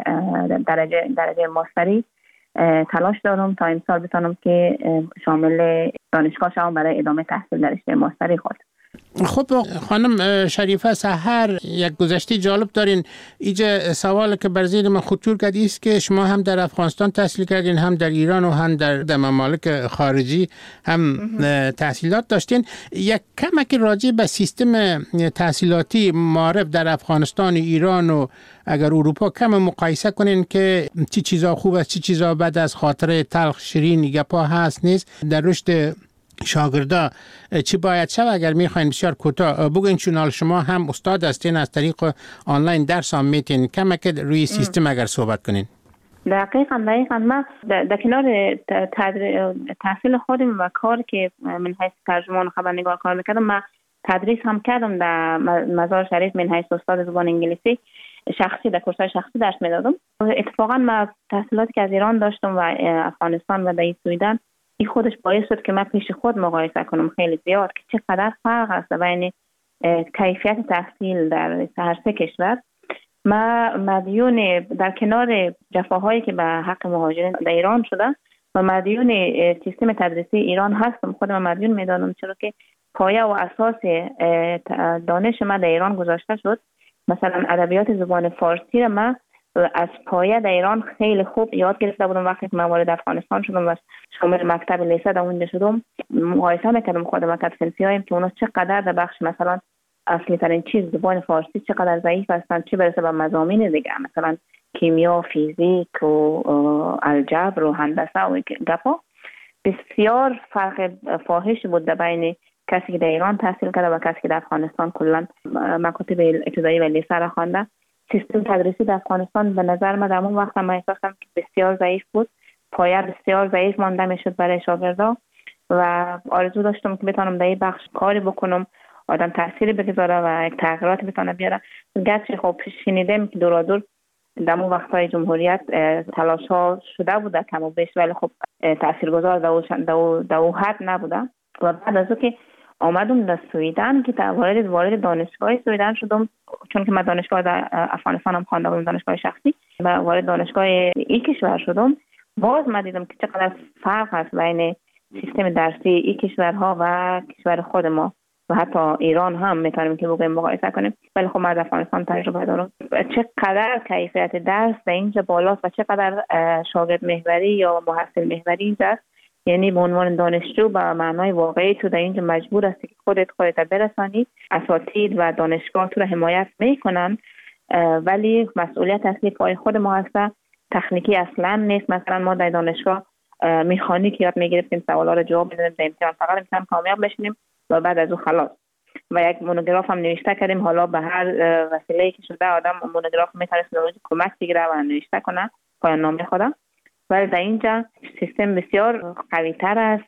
درجه ماستری تلاش دارم تا امسال بتونم که شامل دانشگاه شوم برای ادامه تحصیل در رشته ماستری خود. خب خانم شریفه سحر، یک گذشته جالب دارین. اینجا سوال که بر ذهن من خطور کرد است که شما هم در افغانستان تحصیل کردین، هم در ایران و هم در ممالک خارجی هم تحصیلات داشتین. یک کمک راجع به سیستم تحصیلاتی معارف در افغانستان، ایران و اگر اروپا کم مقایسه کنین که چی چیزا خوب است، چی چیزا بد است، خاطر تلخ شیرین گپا هست نیست در رشد شاگردا چی باید شد؟ اگر میخواین بسیار کوتاه بگین، چون شما هم استاد هستین، از طریق آنلاین درس هم میتین، کمک روی سیستم اگر صحبت کنین. دقیقاً ما در کنار تحصیل خودم و کار که من حیث ترجمان و خبرنگار کار میکردم، من تدریس هم کردم در مزار شریف من حیث استاد زبان انگلیسی شخصی، در کورس‌های شخصی درس میدادم. اتفاقاً من تحصیلاتی که از ایران داشتم و افغانستان و در سویدن، این خودش باعث شد که من پیش خود مقایسه کنم خیلی زیاد که چقدر فرق است بین کیفیت تحصیل در هر سه کشور. ما مدیون در کنار جفاهایی که به حق مهاجرین در ایران شده و مدیون سیستم تدریسی ایران هستم. خودم مدیون میدانم، چرا که پایه و اساس دانش من در ایران گذاشته شد. مثلا ادبیات زبان فارسی را من از پایه در ایران خیلی خوب یاد گرفته بودم. وقتی که من وارد افغانستان شدم و شامل مکتب لیسه در اونجا شدم، مقایسه میکردم خودم و صنفی هایم که اونا چقدر در بخش مثلا اصلی ترین چیز زبان فارسی چقدر ضعیف هستن، چه برسه به مضامین دیگه مثلا کیمیا، فیزیک و الجبر و هندسه و گپا. بسیار فرق فاحش بود بین کسی که در ایران تحصیل کرده و کسی که در افغانستان کلا مکاتب ابتدایی و لیسه را خوانده. سیستم تدریسی در افغانستان به نظر من در اون وقت من احساس کردم که بسیار ضعیف بود، پایه بسیار ضعیف مانده میشد برای شاگردا و آرزو داشتم که بتونم در این بخش کاری بکنم، آدم تأثیری بگذاره و یک تغییرات بتونه بیاره. گرچه خب شنیدم که دورادور در اون وقتهای جمهوریت تلاش ها شده بوده کم و بیش، ولی خب تاثیرگذار در او حد نبوده. و بعد از اون که آمدم در سویدن که وارد دانشگاه سویدن شدم، چون که من دانشگاه در افغانستان هم خوانده بودم، دانشگاه شخصی، و وارد دانشگاه این کشور شدم، باز من دیدم که چقدر فرق هست بین سیستم درسی این کشورها و کشور خود ما و حتی ایران هم میتونیم که بگویم مقایسه کنیم. ولی خب من از افغانستان تجربه دارم چقدر کیفیت درس در اینجا بالاست و چقدر شاگرد محوری یا محصل محوری اینجا است. یعنی به عنوان دانشجو به معنای واقعی تو در اینجا مجبور هستی که خودت برسانی، اساتید و دانشگاه تو رو حمایت میکنن، ولی مسئولیت اصلی پای خود ما هست. تکنیکی اصلا نیست. مثلا ما در دانشگاه مکانیک یاد میگرفتیم، سوالا رو جواب میدادیم، در امتحان فقط امتحان کامیاب بشیم و بعد از اون خلاص. و یک مونوگراف هم نوشته کردیم، حالا به هر وسیله‌ای که شده آدم مونوگراف میتونه کمک بگیره و نوشته کنه پایان نامه خودم. ولی در اینجا سیستم بسیار قوی تر است،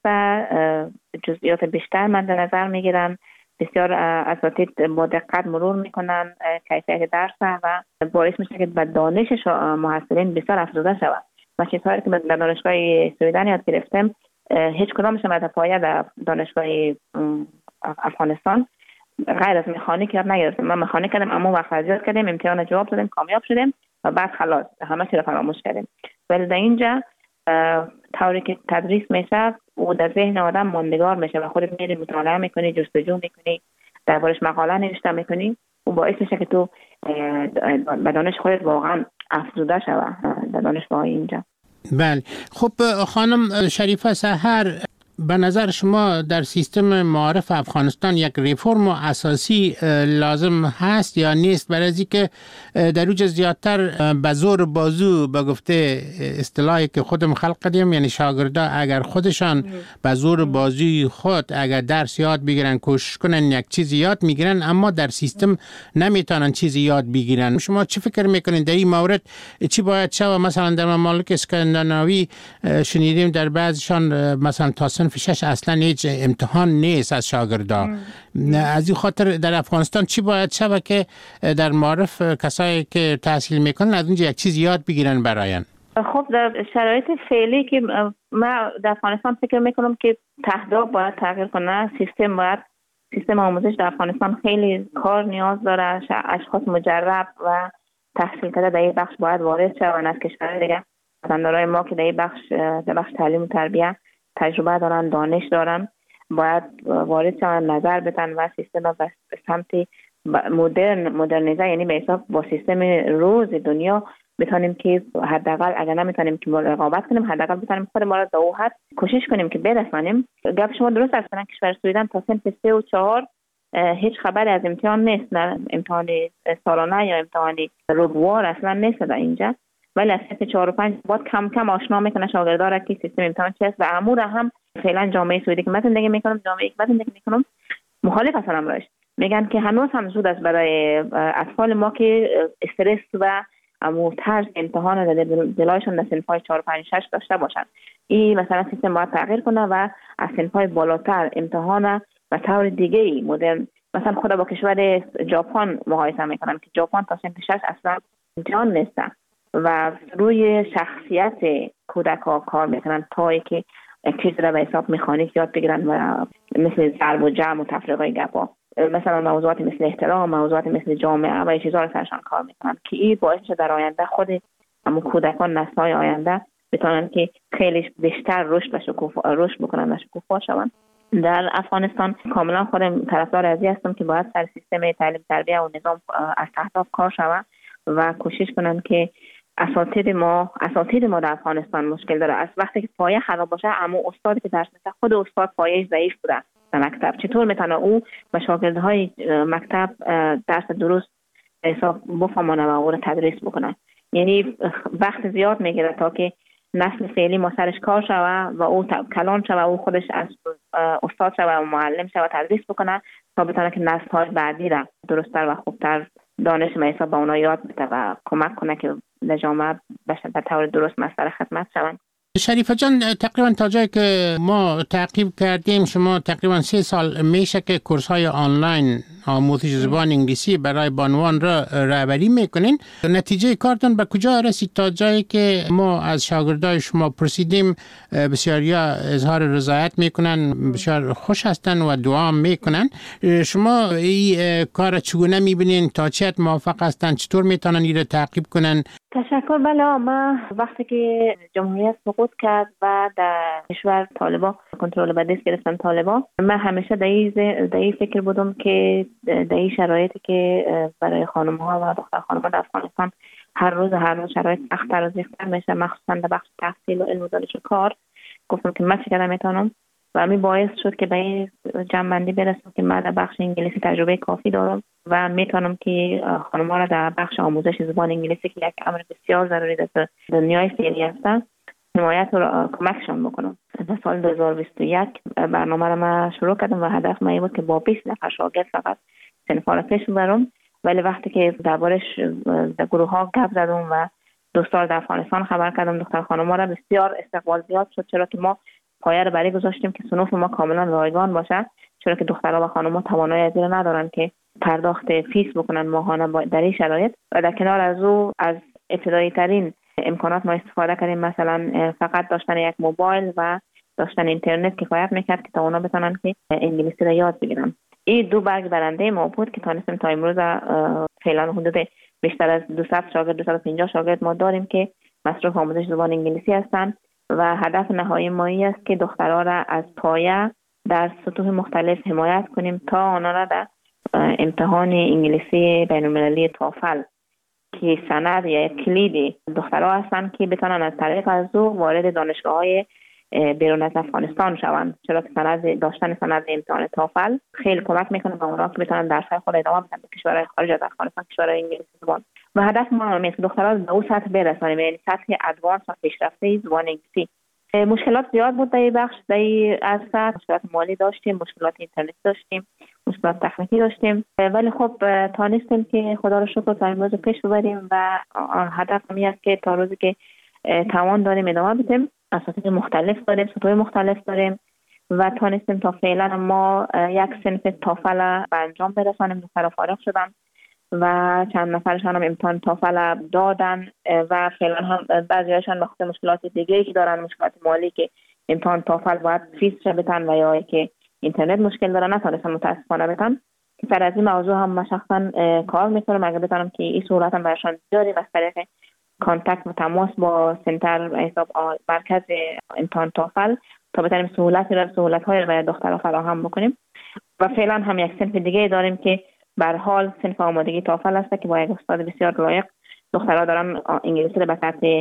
جزئیات بیشتر من در نظر میگیرن، بسیار اساتید با دقت مرور میکنن کیفیت درس و باعث میشه که به دانش محصلین بسیار افزوده شود. و چیزهایی که در دانشگاه سویدن یاد گرفتم هیچ کدامش مدرسه پایه در دانشگاه افغانستان غیر از مکانیک یاد نگرفتیم. ما مکانیک کردیم، اما وقت ریاضیات کردیم، امتحان جواب دادیم، کامیاب شدیم و بعد خلاص همه چی رو فراموش کردیم. ولی در اینجا طوری که تدریس میشه و در ذهن آدم ماندگار میشه و خودت میری مطالعه میکنی، جستجو میکنی، دربارش مقاله نوشته میکنی و باعث میشه که تو به دانش خودت واقعا افزوده شوی در دانشگاه اینجا. بله. خب خانم شریفه سحر، به نظر شما در سیستم معارف افغانستان یک ریفرم اساسی لازم هست یا نیست؟ برای از اینکه در اوج زیادتر به زور بازو به گفته اصطلاحی که خودم خلق کردیم، یعنی شاگردا اگر خودشان به زور بازوی خود اگر درس یاد بگیرن، کوشش کنن یک چیزی یاد میگیرن، اما در سیستم نمیتونن چیزی یاد بگیرن. شما چی فکر میکنین در این مورد؟ چی باید شود؟ مثلا در ممالک اسکاندیناوی شنیدیم در بعضیشان مثلا تا صنف 6 اصلا هیچ امتحان نیست از شاگردا. از این خاطر در افغانستان چی باید شود که در معارف کسایی که تحصیل میکنن از اونجا یک چیز یاد بگیرن براین؟ خب در شرایط فعلی که ما در افغانستان فکر میکنم که تهداب باید تغییر کنه. سیستم آموزش در افغانستان خیلی کار نیاز داره. اشخاص مجرب و تحصیل کرده در این بخش باید وارد شوند از کشورهای دیگه. وطندارای ما که در بخش تعلیم و تربیت تجربه دارن، دانش دارن، باید وارد شوند، نظر بدن و سیستم را به سمت مدرنیزه، یعنی به حساب با سیستم روز دنیا بتونیم که حداقل اگر نمیتونیم که رقابت کنیم، حداقل بتونیم خود ما را در او حد کوشش کنیم که برسانیم. گپ شما درست است. کشور سویدن تا صنف 3 و 4 هیچ خبری از امتحان نیست، نه امتحان سالانه یا امتحان ربوار اصلا نیست در اینجا. ولی از صنف 4 و 5 باید کم کم آشنا میکنه شاگردا را که سیستم امتحان چی است و امور هم فعلا جامعه سوئدی که من زندگی میکنم، جامعه که من زندگی میکنم مخالف هستن امرش. میگن که هنوز هم زود است برای اطفال ما که استرس و ترس امتحان در دلایشون در صنف‌های 4 5 6 داشته باشن. این مثلا سیستم باید تغییر کنه و از صنف‌های بالاتر امتحان و طور دیگه مدرن، مثلا خود با کشور ژاپن مقایسه میکنم که ژاپن تا صنف 6 اصلا امتحان نیست و روی شخصیت کودک‌ها کار میکنن تا اینکه یک چیز را به حساب مکانیک یاد بگیرن و مثل ضرب و جمع و تفریقای گپا، مثلا موضوعات مثل احترام، موضوعات مثل جامعه و چیزا رو سرشان کار میکنن که این باعث شده در آینده خود همون کودکان نسل‌های آینده بتونن که خیلی بیشتر رشد بکنن و شکوفا شون. در افغانستان کاملا خودم طرفدار ازی هستم که باید سر سیستم تعلیم تربیت و نظام از تحت کار شود و کوشش کنن که اساتید ما در افغانستان مشکل داره. از وقتی که پایه خراب باشه، اما استادی که درس میده خود استاد پایه‌اش ضعیف بوده در مکتب، چطور میتونه او به شاگردهای مکتب درس درست حساب بفهمونه و او رو تدریس بکنه؟ یعنی وقت زیاد میگیره تا که نسل فعلی ما سرش کار شوه و او کلان شوه، او خودش از استاد شوه و معلم شوه تدریس بکنه تا بتونه که نسل‌های بعدی را درست‌تر و خوبتر دانش حساب به اونا یاد بده و کمک کنه که در جامعه به طور درست مسئله خدمت شوند. شریفه جان، تقریبا تا جایی که ما تعقیب کردیم شما تقریبا 3 سال میشه که کورس های آنلاین آموزش زبان انگلیسی برای بانوان را رهبری میکنین. نتیجه کارتون به کجا رسید تا جایی که ما از شاگردای شما پرسیدیم بسیاریا اظهار رضایت میکنن، بسیار خوش هستن و دعا میکنن. شما این کار چگونه میبینین؟ تا چه حد موافق هستن؟ چطور میتونن این را تعقیب کنن؟ تشکر. بله، ما وقتی که جمهوریت سقوط کرد و در کشور طالبان کنترل به دست گرفتن طالبان، من همیشه در این فکر بودم که در این شرایطی که برای خانم‌ها و دختر خانم‌ها در افغانستان هر روز شرایط سخت‌تر و سخت‌تر میشه، مخصوصا در بخش تحصیل و علم و دانش و کار. گفتم که من چقدر میتونم و همین باعث شد که به این جنبندی برسم که من در بخش انگلیسی تجربه کافی دارم و میتونم که خانم‌ها را در بخش آموزش زبان انگلیسی که یک امر بسیار ضروری در دنیای فعلی است حمایت و کمکشان بکنم. در سال 2021 برنامه را من شروع کردم و هدف من بود که با 20 نفر شاگرد فقط صنف‌ها را پیش ببرم. ولی وقتی که دربارش در گروه‌ها گپ زدم و دوستان در افغانستان خبر کردم دختر خانم‌ها را، بسیار استقبال زیاد شد، چرا که ما پایه را برای گذاشتیم که صنوف ما کاملا رایگان باشه، چرا که دخترها و خانم‌ها توانایی از این ندارن که پرداخت فیس بکنن ماهانه در این شرایط. و در کنار از او از ابتدایی ترین امکانات ما استفاده کردیم، مثلا فقط داشتن یک موبایل و داشتن اینترنت کفایت میکرد که تا اونا بتونن که انگلیسی را یاد بگیرن. این دو برگ برنده ما بود که تانستیم تا امروز فعلا حدود بیشتر از 200 شاگرد 250 شاگرد ما داریم که مصروف آموزش زبان انگلیسی هستند و هدف نهایی ما این است که دخترها را از پایه در سطوح مختلف حمایت کنیم تا آنها را در امتحان انگلیسی بین‌المللی توفل که سند یا کلید دخترها هستند که بتونن از طریق از او وارد دانشگاه‌های بیرون از افغانستان شوند، چرا که داشتن سند امتحان توفل خیلی کمک میکنه به اونها که بتونن درس‌های خود ادامه بدن به کشورهای خارج از افغانستان، کشورهای انگلیسی زبان. و هدف ما همین است که دخترها به اون سطح برسانیم، یعنی سطح ادوانس و پیشرفته زبان انگلیسی. مشکلات زیاد بود در این بخش، در این عرصه مشکلات مالی داشتیم، مشکلات اینترنت داشتیم، مشکلات تکنیکی داشتیم، ولی خب تانستیم که خدا رو شکر تا امروز پیش ببریم و هدف همین است که تا روزی که توان داریم ادامه بدیم. اساتید مختلف داریم، سطوح مختلف داریم و تانستیم تا فعلا ما یک صنف توفل به انجام برسانیم. دخترها فارغ شدن و چند نفرشان هم امتحان توفل دادن و فعلا هم بعضی‌هاشون به خاطر مشکلات دیگه‌ای که دارن، مشکلات مالی که امتحان توفل باید فیس بدن و یا که اینترنت مشکل دارن نتونستن متاسفانه بدن. سر از این موضوع هم من شخصا کار میکنم اگه بتونم که این سهولت هم براشون بیاریم از طریق کانتکت و تماس با سنتر حساب مرکز امتحان توفل تا بتونیم سهولت‌های رو برای دخترها فراهم بکنیم. و فعلا هم یک صنف دیگه داریم که به هر حال صنف آمادگی توفل است که با یک استاد بسیار لایق دخترها دارن انگلیسی رو به سطح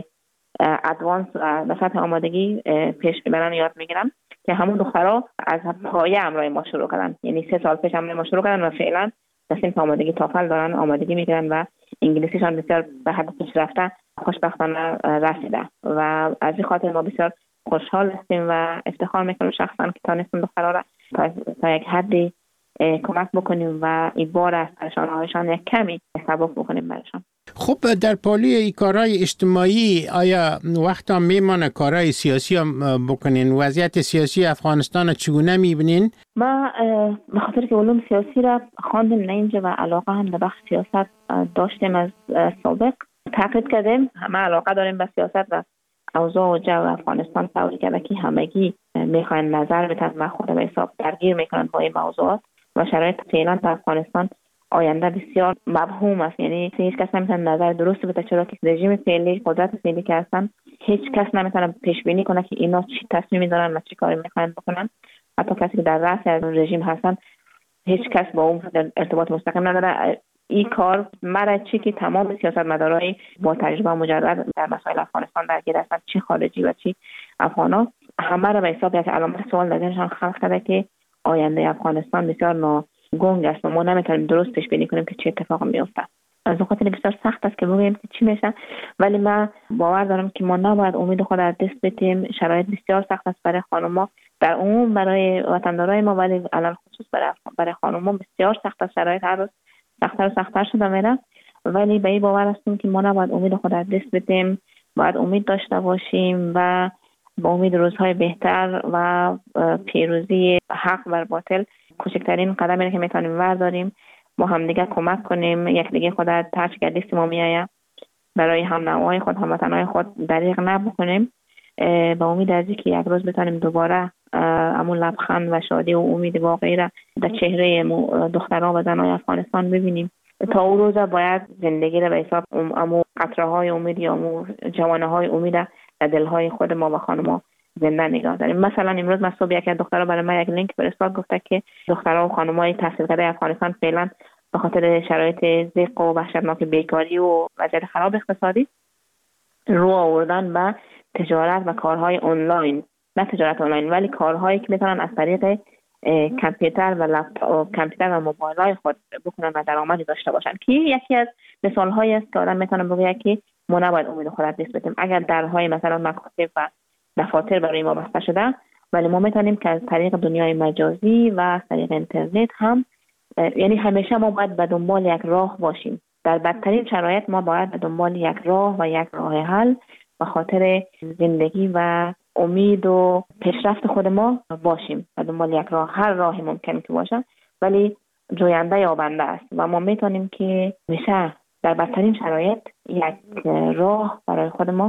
ادوانس و به سطح آمادگی پیش میبرن یاد میگیرن که همون دخترها از پایه همراه ما شروع کردن، یعنی 3 سال پیش همراه ما شروع کردن و فعلا در صنف آمادگی توفل دارن آمادگی میگیرن و انگلیسیشان بسیار به حد پیشرفته خوشبختانه رسیده و از این خاطر ما بسیار خوشحال هستیم و افتخار میکنم شخصا که تانستیم دخترها را تا یک حدی کمک بکنیم و این بار از پریشانی‌هایشان یک کمی سبک بکنیم برشان. خب در پالی ای کارهای اجتماعی آیا وقتا میمانه کارهای سیاسی هم بکنین؟ وضعیت سیاسی افغانستان چگونه میبینین؟ ما به خاطر که علوم سیاسی را خواندیم نه اینجا و علاقه هم به بخش سیاست داشتیم از سابق، تحقیق کردیم، همه علاقه داریم به سیاست و اوضاع و جو افغانستان طوری که همگی میخواین نظر بدن و خود به حساب درگیر میکنن با این موضوعات و شرایط فعلا در افغانستان آینده بسیار مبهوم است، یعنی هیچ کس نمیتونه نظر درست بده چرا که رژیم فعلی قدرت فعلی که هستن هیچ کس نمیتونه پیش بینی کنه که اینا چی تصمیمی دارن و چی کاری میخواین بکنن. حتی کسی که در رأس از اون رژیم هستن هیچ کس با اون ارتباط مستقیم نداره. این کار مرا چی که تمام سیاستمدارای با تجربه مجرد در مسائل افغانستان درگیر هستند، چی خارجی و چی افغانا، همه را به حساب یک علامت سوال در ذهنشان خلق کرده که آینده افغانستان بسیار ناگنگ است و ما نمیتونیم درست پیش بینی کنیم که چه اتفاقی میفته. از اون خاطر بسیار سخت است که بگوییم که چی میشه، ولی من باور دارم که ما نباید امید خود از دست بدیم. شرایط بسیار سخت است برای خانم‌ها در عموم، برای وطندارای ما، ولی علل خصوص برای خانم‌ها بسیار سخت است. شرایط هر روز سخت‌تر و سخت‌تر شده میره، ولی به این باور هستیم که ما نباید امید خود از دست بدیم، باید امید داشته باشیم و با امید روزهای بهتر و پیروزی حق بر باطل کوچکترین قدمی که میتونیم برداریم، با همدیگه کمک کنیم، یکدیگه خود از هر چقدر دست ما میآید برای هم نوای خود، هموطنای خود دریغ نبکنیم. با امید از اینکه یک روز بتونیم دوباره همون لبخند و شادی و امید واقعی را در چهره دخترها و زنای افغانستان ببینیم. تا اون روز باید زندگی را به حساب امو قطره‌های امید یا امو جوانه‌های امید در دل‌های خود ما و خانم‌ها زنده نگاه داریم. مثلا امروز من صبح یک دختر برای من یک لینک فرستاد، گفته که دخترها و خانم‌های تحصیل کرده افغانستان فعلا به خاطر شرایط ضیق و وحشتناک بیکاری و وضعیت خراب اقتصادی رو آوردن به تجارت و کارهای آنلاین، نه تجارت آنلاین ولی کارهایی که میتونن از طریق کامپیوتر و لپتاپ، کامپیوتر و موبایل‌های خود بکنن و درآمدی داشته باشن، که یکی از مثال‌هایی است که آدم میتونه بگه که ما نباید امید خود از دست بدیم. اگر درهای مثلا مکاتب و دفاتر برای ما بسته شده، ولی ما میتونیم که از طریق دنیای مجازی و از طریق اینترنت هم، یعنی همیشه ما باید به دنبال یک راه باشیم. در بدترین شرایط ما باید به دنبال یک راه و یک راه حل به خاطر زندگی و امید و پیشرفت خود ما باشیم. به دنبال یک راه، هر راهی ممکن که باشه ولی جوینده یابنده است و ما میتونیم که میشه در بدترین شرایط یک راه برای خود ما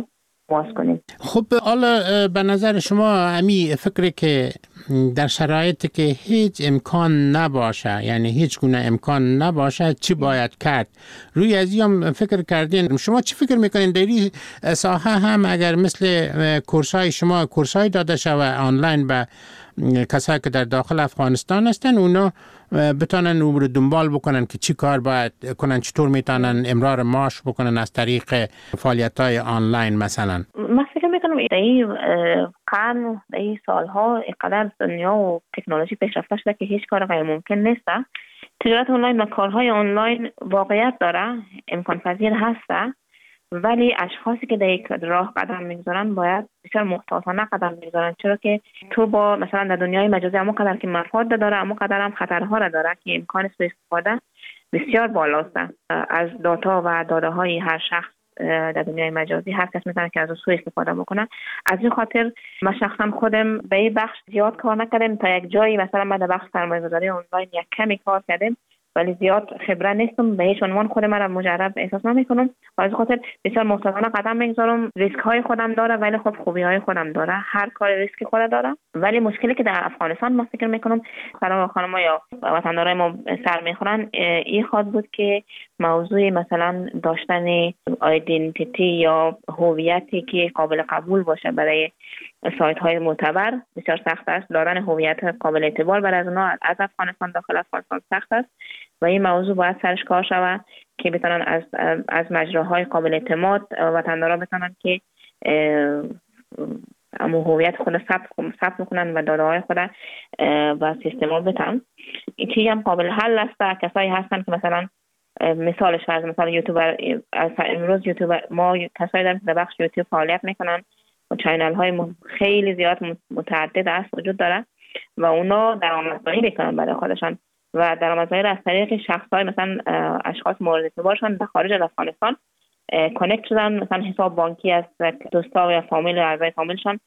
باز کنیم. خب حالا به نظر شما همی فکری که در شرایطی که هیچ امکان نباشه، یعنی هیچ گونه امکان نباشه، چی باید کرد؟ روی از هم فکر کردین؟ شما چی فکر میکنین در این ساحه هم اگر مثل کورسای شما کورسای داده شود آنلاین به کسایی که در داخل افغانستان هستن، اونا بتونن رو دنبال بکنن که چی کار باید کنن، چطور میتونن امرار معاش بکنن از طریق فعالیت‌های آنلاین مثلا؟ من فکر میکنم در این قرن، در این سالها اینقدر دنیا و تکنولوژی پیشرفته شده که هیچ کار غیر ممکن نیست. تجارت آنلاین و کارهای آنلاین واقعیت داره، امکان پذیر هسته، ولی اشخاصی که در یک راه قدم میگذارن باید بسیار محتاطانه قدم میگذارن، چرا که تو با مثلا در دنیای مجازی اما قدر که مفاد داره اما قدر هم خطرها را داره که امکان سوء استفاده بسیار بالاست. از داتا و داده های هر شخص در دنیای مجازی هر کس میتونه که از سوء استفاده بکنه. از این خاطر من شخصا خودم به این بخش زیاد کار نکردم، تا یک جایی مثلا من در بخش سرمایه‌گذاری آنلاین یک کمی کار کردم ولی زیاد خبره نیستم، به هیچ عنوان خودم را مجرب احساس نمی‌کنم و از خاطر بسیار محتاطانه قدم میگذارم. ریسک های خودم داره ولی خب خوبی های خودم داره، هر کار ریسک خود داره. ولی مشکلی که در افغانستان ما فکر میکنم سلام خانم‌ها یا وطندارای ما سر میخورن این خواهد بود که موضوع مثلا داشتن آیدنتیتی یا هویتی که قابل قبول باشه برای سایت های معتبر بسیار سخت است. دارن هویت قابل اعتبار برای از اونها از افغانستان داخل افغانستان سخت است و این موضوع باید سرش کار شود که بتونن از مجراهای قابل اعتماد وطندارا بتونن که اما هویت خود ثبت میکنن و داده های خود و سیستما بتن. این هم قابل حل است. کسایی هستن که مثلا مثالش فرض مثلا یوتیوبر، امروز یوتیوبر ما کسایی داریم که در بخش یوتیوب فعالیت میکنن و چینل های خیلی زیاد متعدد است وجود داره و اونا درآمدزایی میکنن برای خودشان و درآمدزایی را از طریق شخص‌های مثلا اشخاص مورد اعتبارشان در خارج از افغانستان کانکت شدن، مثلا حساب بانکی از دوستا یا فامیل یا اعضای فامیلشان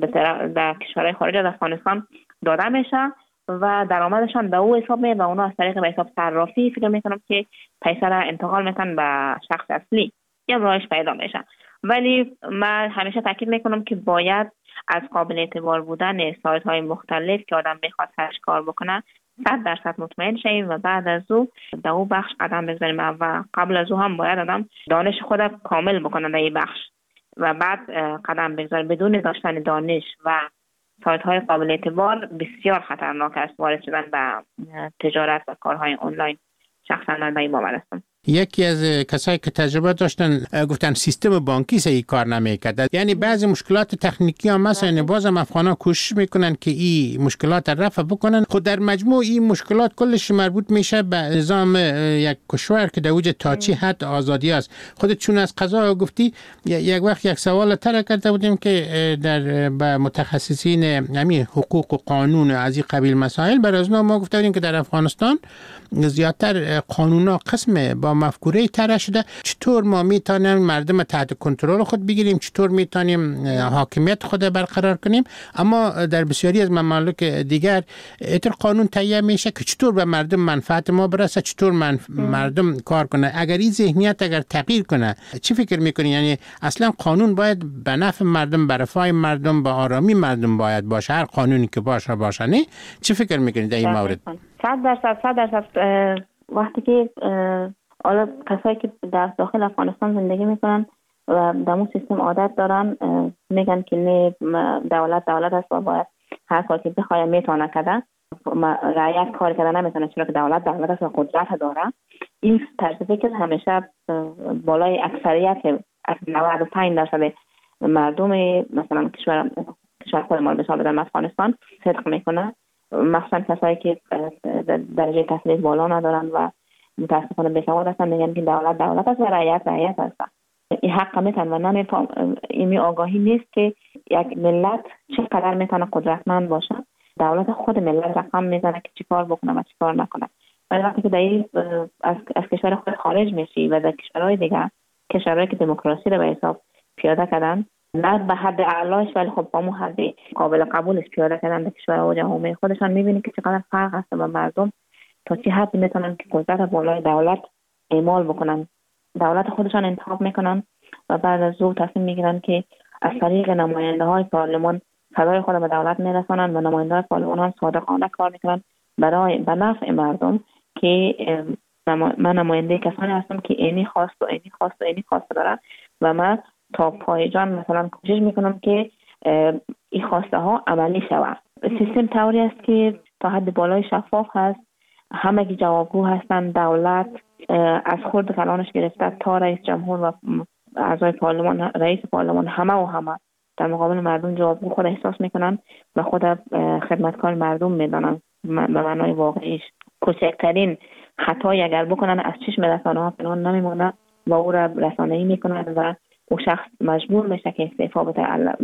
در کشورهای خارج از افغانستان داده میشه و درآمدشان به او حساب میاد و اونا از طریق به حساب صرافی فکر میکنم که پیسه را انتقال میتن به شخص اصلی یا راهش پیدا میشه. ولی من همیشه تاکید میکنم که باید از قابل اعتبار بودن سایت های مختلف که آدم میخواد سرش کار بکنه 100% مطمئن شیم و بعد از او در او بخش قدم بزنیم و قبل از او هم باید آدم دانش خود کامل بکنه در این بخش و بعد قدم بگذاره. بدون داشتن دانش و سایت های قابل اعتبار بسیار خطرناک است وارد شدن به تجارت و کارهای آنلاین. شخصا من به این باور هستم. یکی از کسایی که تجربه داشتن گفتن سیستم بانکی صحیح کار نمیکرد، یعنی بعضی مشکلات تکنیکی هم مثلا بازم افغانا کوشش میکنن که این مشکلات رفع بکنن. خود در مجموع این مشکلات کلش مربوط میشه به نظام یک کشور که در اوج تا چی حد آزادی است. خودت چون از قضا گفتی یک وقت یک سوال طرح کرده بودیم که در با متخصصین همین حقوق و قانون از این قبیل مسائل برای از ما گفته بودیم که در افغانستان زیادتر قانونا قسم با مفکوره طرح شده. چطور ما میتونیم مردم تحت کنترل خود بگیریم، چطور میتونیم حاکمیت خود برقرار کنیم، اما در بسیاری از ممالک دیگر ایتر قانون تهیه میشه که چطور به مردم منفعت ما برسه، چطور مردم کار کنه. اگر این ذهنیت اگر تغییر کنه چی فکر میکنی؟ یعنی اصلا قانون باید به نفع مردم، به رفاه مردم، به آرامی مردم باید باشه، هر قانونی که باشه نه؟ چی فکر میکنی در این مورد؟ 100% وقتی که حالا کسایی که در داخل افغانستان زندگی میکنن و در اون سیستم عادت دارن میگن که نه دولت است و باید هر کار که بخواد میتونه کنه، رعایت کار کردن نمیتونه چرا که دولت است و قدرت داره. این طرز فکر همیشه بالای اکثریت از 95% مردم مثلا کشور خود ما مثال بزنم افغانستان صدق میکنه، مخصوصا کسایی که درجه تحصیلی بالا ندارن و متاسفانه بیسواد هستن میگن که دولت است و رعیت است. این حق میتن و نمیفهم، این آگاهی نیست که یک ملت چقدر میتونه قدرتمند باشه. دولت خود ملت رقم میزنه که چی کار بکنه و چی کار نکنه. ولی وقتی که از کشور خود خارج میشی و در کشورهای دیگه، کشورهایی که دموکراسی رو به حساب پیاده کردن، نه به حد اعلاش ولی خب با مو حد قابل قبولش پیاده کردن در کشورها و جامعه خودشان، میبینی که چقدر فرق هست و مردم تا چه حد میتونن که قدرت بالای دولت اعمال بکنن. دولت خودشان انتخاب میکنن و بعد از او تصمیم میگیرن که از طریق نماینده های پارلمان صدای خود به دولت میرسانند و نماینده های پارلمان هم صادقانه کار میکنند برای به نفع مردم که من نماینده کسانی هستم که اینی خواست و اینی خواست و اینی خواست دارم و من تا پای جان مثلا کوشش میکنم که این خواسته ها عملی شود. سیستم طوری است که تا حد بالای شفاف هست، همه که جوابگو هستند. دولت از خود کلانش گرفته تا رئیس جمهور و اعضای پارلمان، رئیس پارلمان، همه در مقابل مردم جوابگو خود احساس میکنن و خود خدمتکار مردم میدانن. به معنای واقعیش کوچکترین خطایی اگر بکنن از چشم رسانه ها پنهان نمیمونه و او را رسانه‌ای میکنن و او شخص مجبور میشه که استعفا بده،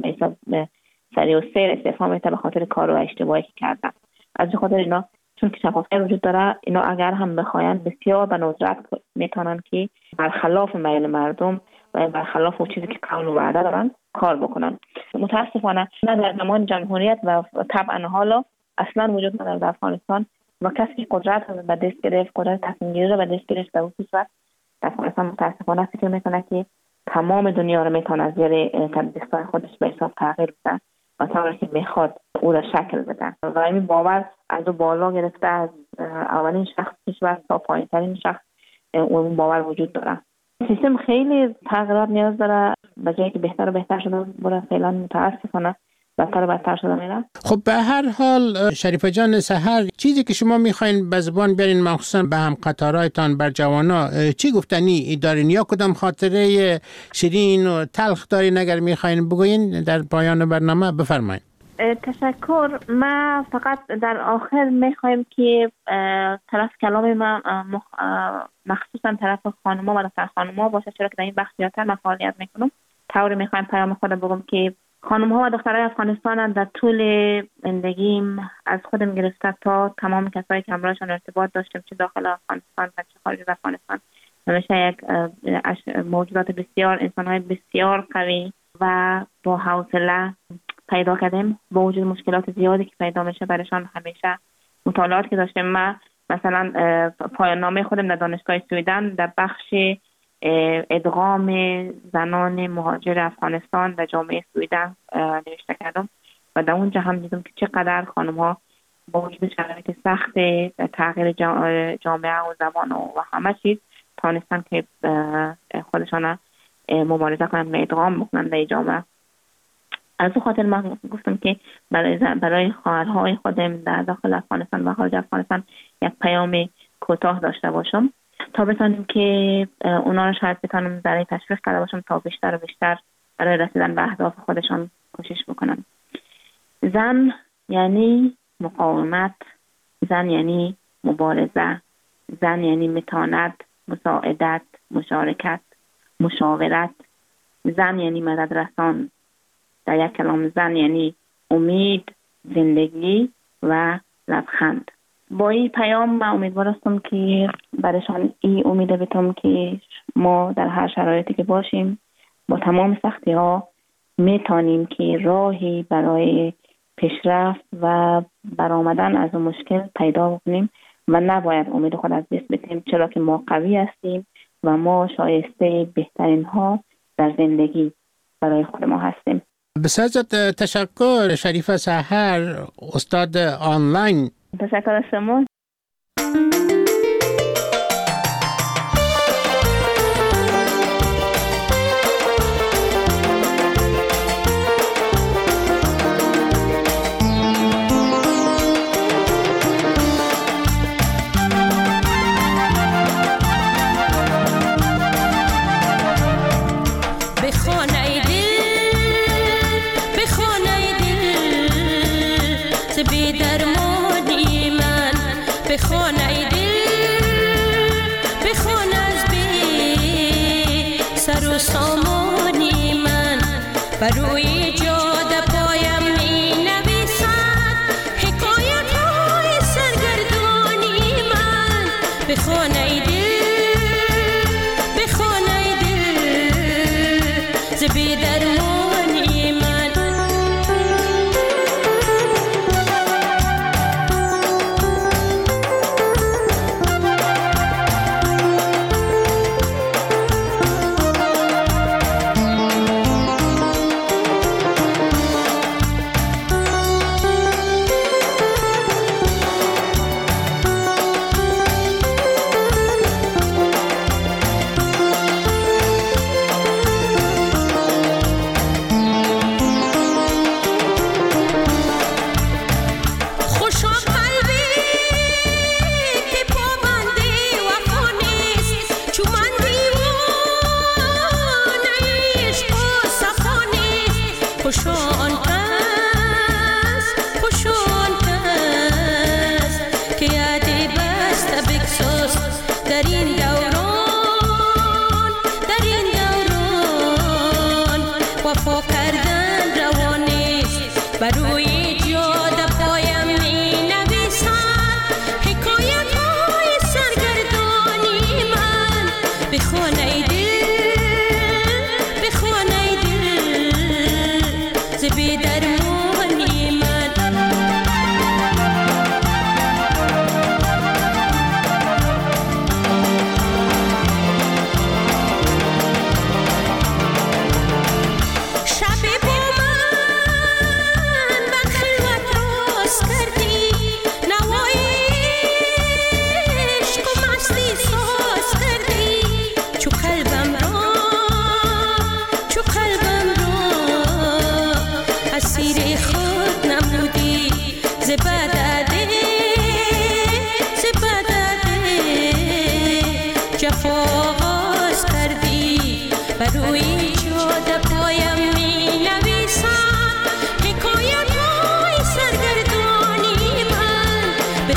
سریع و سیر استعفا میده به خاطر کار و اشتباهی که کرده. از خاطر اینا چون که شفافیت وجود داره، اینا اگر هم بخواین بسیار به ندرت میتونن که برخلاف میل مردم و برخلاف اون چیزی که قول و وعده دارن کار بکنن. متاسفانه نه در زمان جمهوریت و طبعا حالا اصلا وجود نداره در افغانستان و کسی که قدرت به دست گرفت، قدرت تصمیم گیری رو به دست گرفت، در اون صورت در افغانستان متاسفانه فکر میکنه که تمام دنیا رو میتونه از زیر دستای خودش به حساب تغییر بده و طوری که میخواد او را شکل بده و این باور از او بالا گرفته، از اولین شخص کشور تا پایین ترین شخص اون باور وجود داره. سیستم خیلی تغییرات نیاز داره، به جایی که بهتر و بهتر شده بره فعلا متاسفانه بدتر و بدتر شده میره. خب به هر حال شریفه جان سحر، چیزی که شما میخواین به زبان بیارین مخصوصا به هم قطارایتان بر جوانا چی گفتنی دارین یا کدام خاطره شیرین و تلخ دارین اگر میخواین بگوین در پایان برنامه بفرمایید. تشکر. ما فقط در آخر میخوایم که طرف کلام ما مخصوصا طرف خانوما و دختر خانوما باشه، چرا که در این بخش زیادتر من فعالیت میکنم. طوری میخوایم پیام خود بگم که خانم‌ها و دخترای افغانستان در طول زندگیم از خودم گرفته تا تمام کسایی که همراهشان ارتباط داشتم، چه داخل افغانستان و چه خارج از افغانستان، همیشه یک موجودات بسیار، انسان‌های بسیار قوی و با حوصله پیدا کردیم. با وجود مشکلات زیادی که پیدا میشه برایشان همیشه مطالعات که داشتم. من مثلا پایان نامه خودم در دانشگاه سویدن در بخش ادغام زنان مهاجر افغانستان در جامعه سویدن نوشته کردم و در اونجا هم دیدم که چقدر خانم ها با وجود شرایط سخت تغییر جامعه و زبان و همه چیز تانستن که خودشان مبارزه کنند و ادغام بکنند در جامعه. از اون خاطر من گفتم که برای خواهرهای خودم در داخل افغانستان و خارج افغانستان یک پیام کوتاه داشته باشم تا بتونیم که اونا رو شاید بتونم برای تشویق کرده باشم تا بیشتر و بیشتر برای رسیدن به اهداف خودشان کوشش بکنن. زن یعنی مقاومت، زن یعنی مبارزه، زن یعنی متانت، مساعدت، مشارکت، مشاورت، زن یعنی مدد رسان. در یک کلام زن یعنی امید، زندگی و لبخند. با این پیام من امیدوار هستم که برایشان این امید بتم که ما در هر شرایطی که باشیم با تمام سختی ها میتونیم که راهی برای پیشرفت و برآمدن از اون مشکل پیدا بکنیم و نباید امید خود از دست بدیم، چرا که ما قوی هستیم و ما شایسته بهترین ها در زندگی برای خود ما هستیم. بسیار تشکر شریفه سحر، استاد آنلاین. تشکر از شما. بروی جاده پایم می نویسد حکایت های سرگردانی من. بخوان ای دل، بخوان ای دل ز بی درمانی من.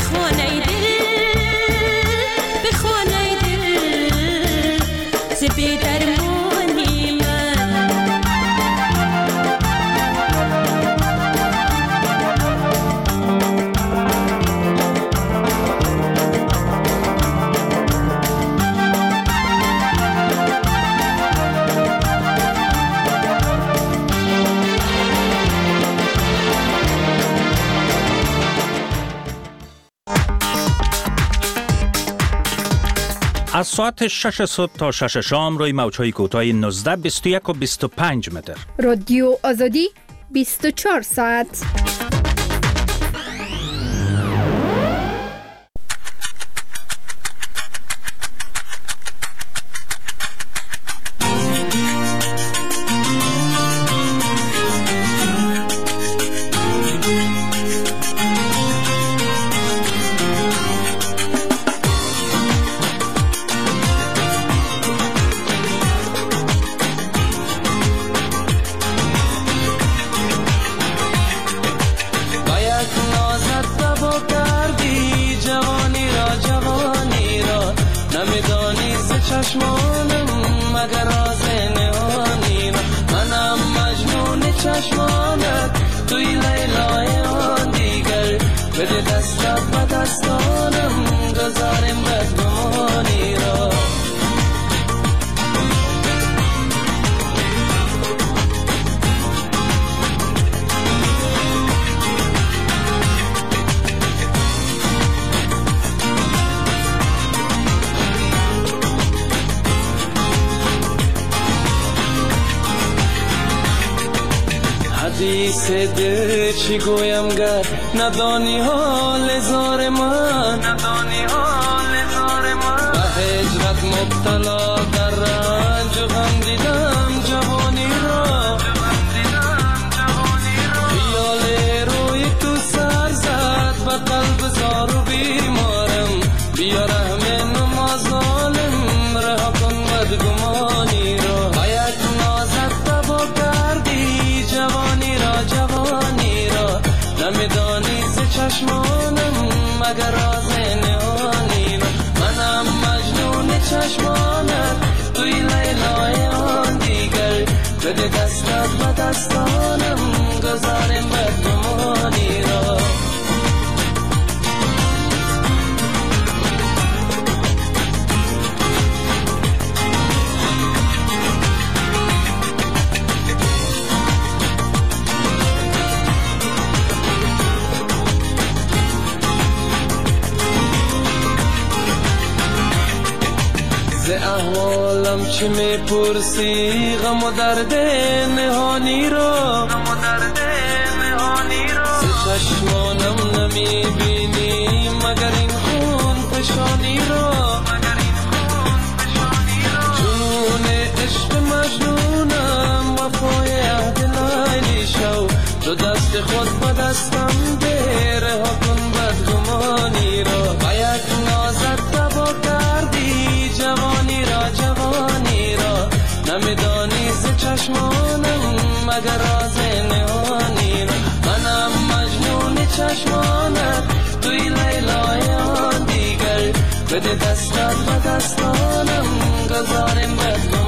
بخوانه دل بخوانه دل ز بی‌درمانی من. از ساعت 6 صبح تا 6 شام روی موج‌های کوتاه 19 21 و 25 متر. رادیو آزادی 24 ساعت. چشمانم مگر راز نهانی را، منم مجنون چشمانت توی لیلای آن دیگر. بده دستت به دستانم گذاریم بدگمانی را. حدیث دل چی گویم گر ندانی حال زار من، ندانی حال زار من. به هجرت مبتلا در رنج و غم دیدم جوانی را، خیال روی تو سر زد به قلب زار و بیمارم. بیا رحم نما ظالم رها کن بدگمانی را. باید نازت تبا کردی جوانی را، جوانی را. نمیدانی ز چشمانم مگر راز نهانی را. منم مجنون چشمانت توی لیلای آن دیگر. بده دستت به دستانم گذاریم بدگمانی را. ز احوالم چی میپرسی غم و درد نهانی را، ز چشمانم نمیبینی مگر این خون فشانی را. جنون عشق مجنونم وفای عهد لیلی شو. تو دست خود به دستم ده رها کن بدگمانی را. باید نازت تبا کردی جوانی را، جوانی را. نمیدانی ز چشمانم مگر راز نهانی را. منم مجنون چشمانت توی لیلای آن دیگر. بده دستت به دستانم گذاریم بدگمانی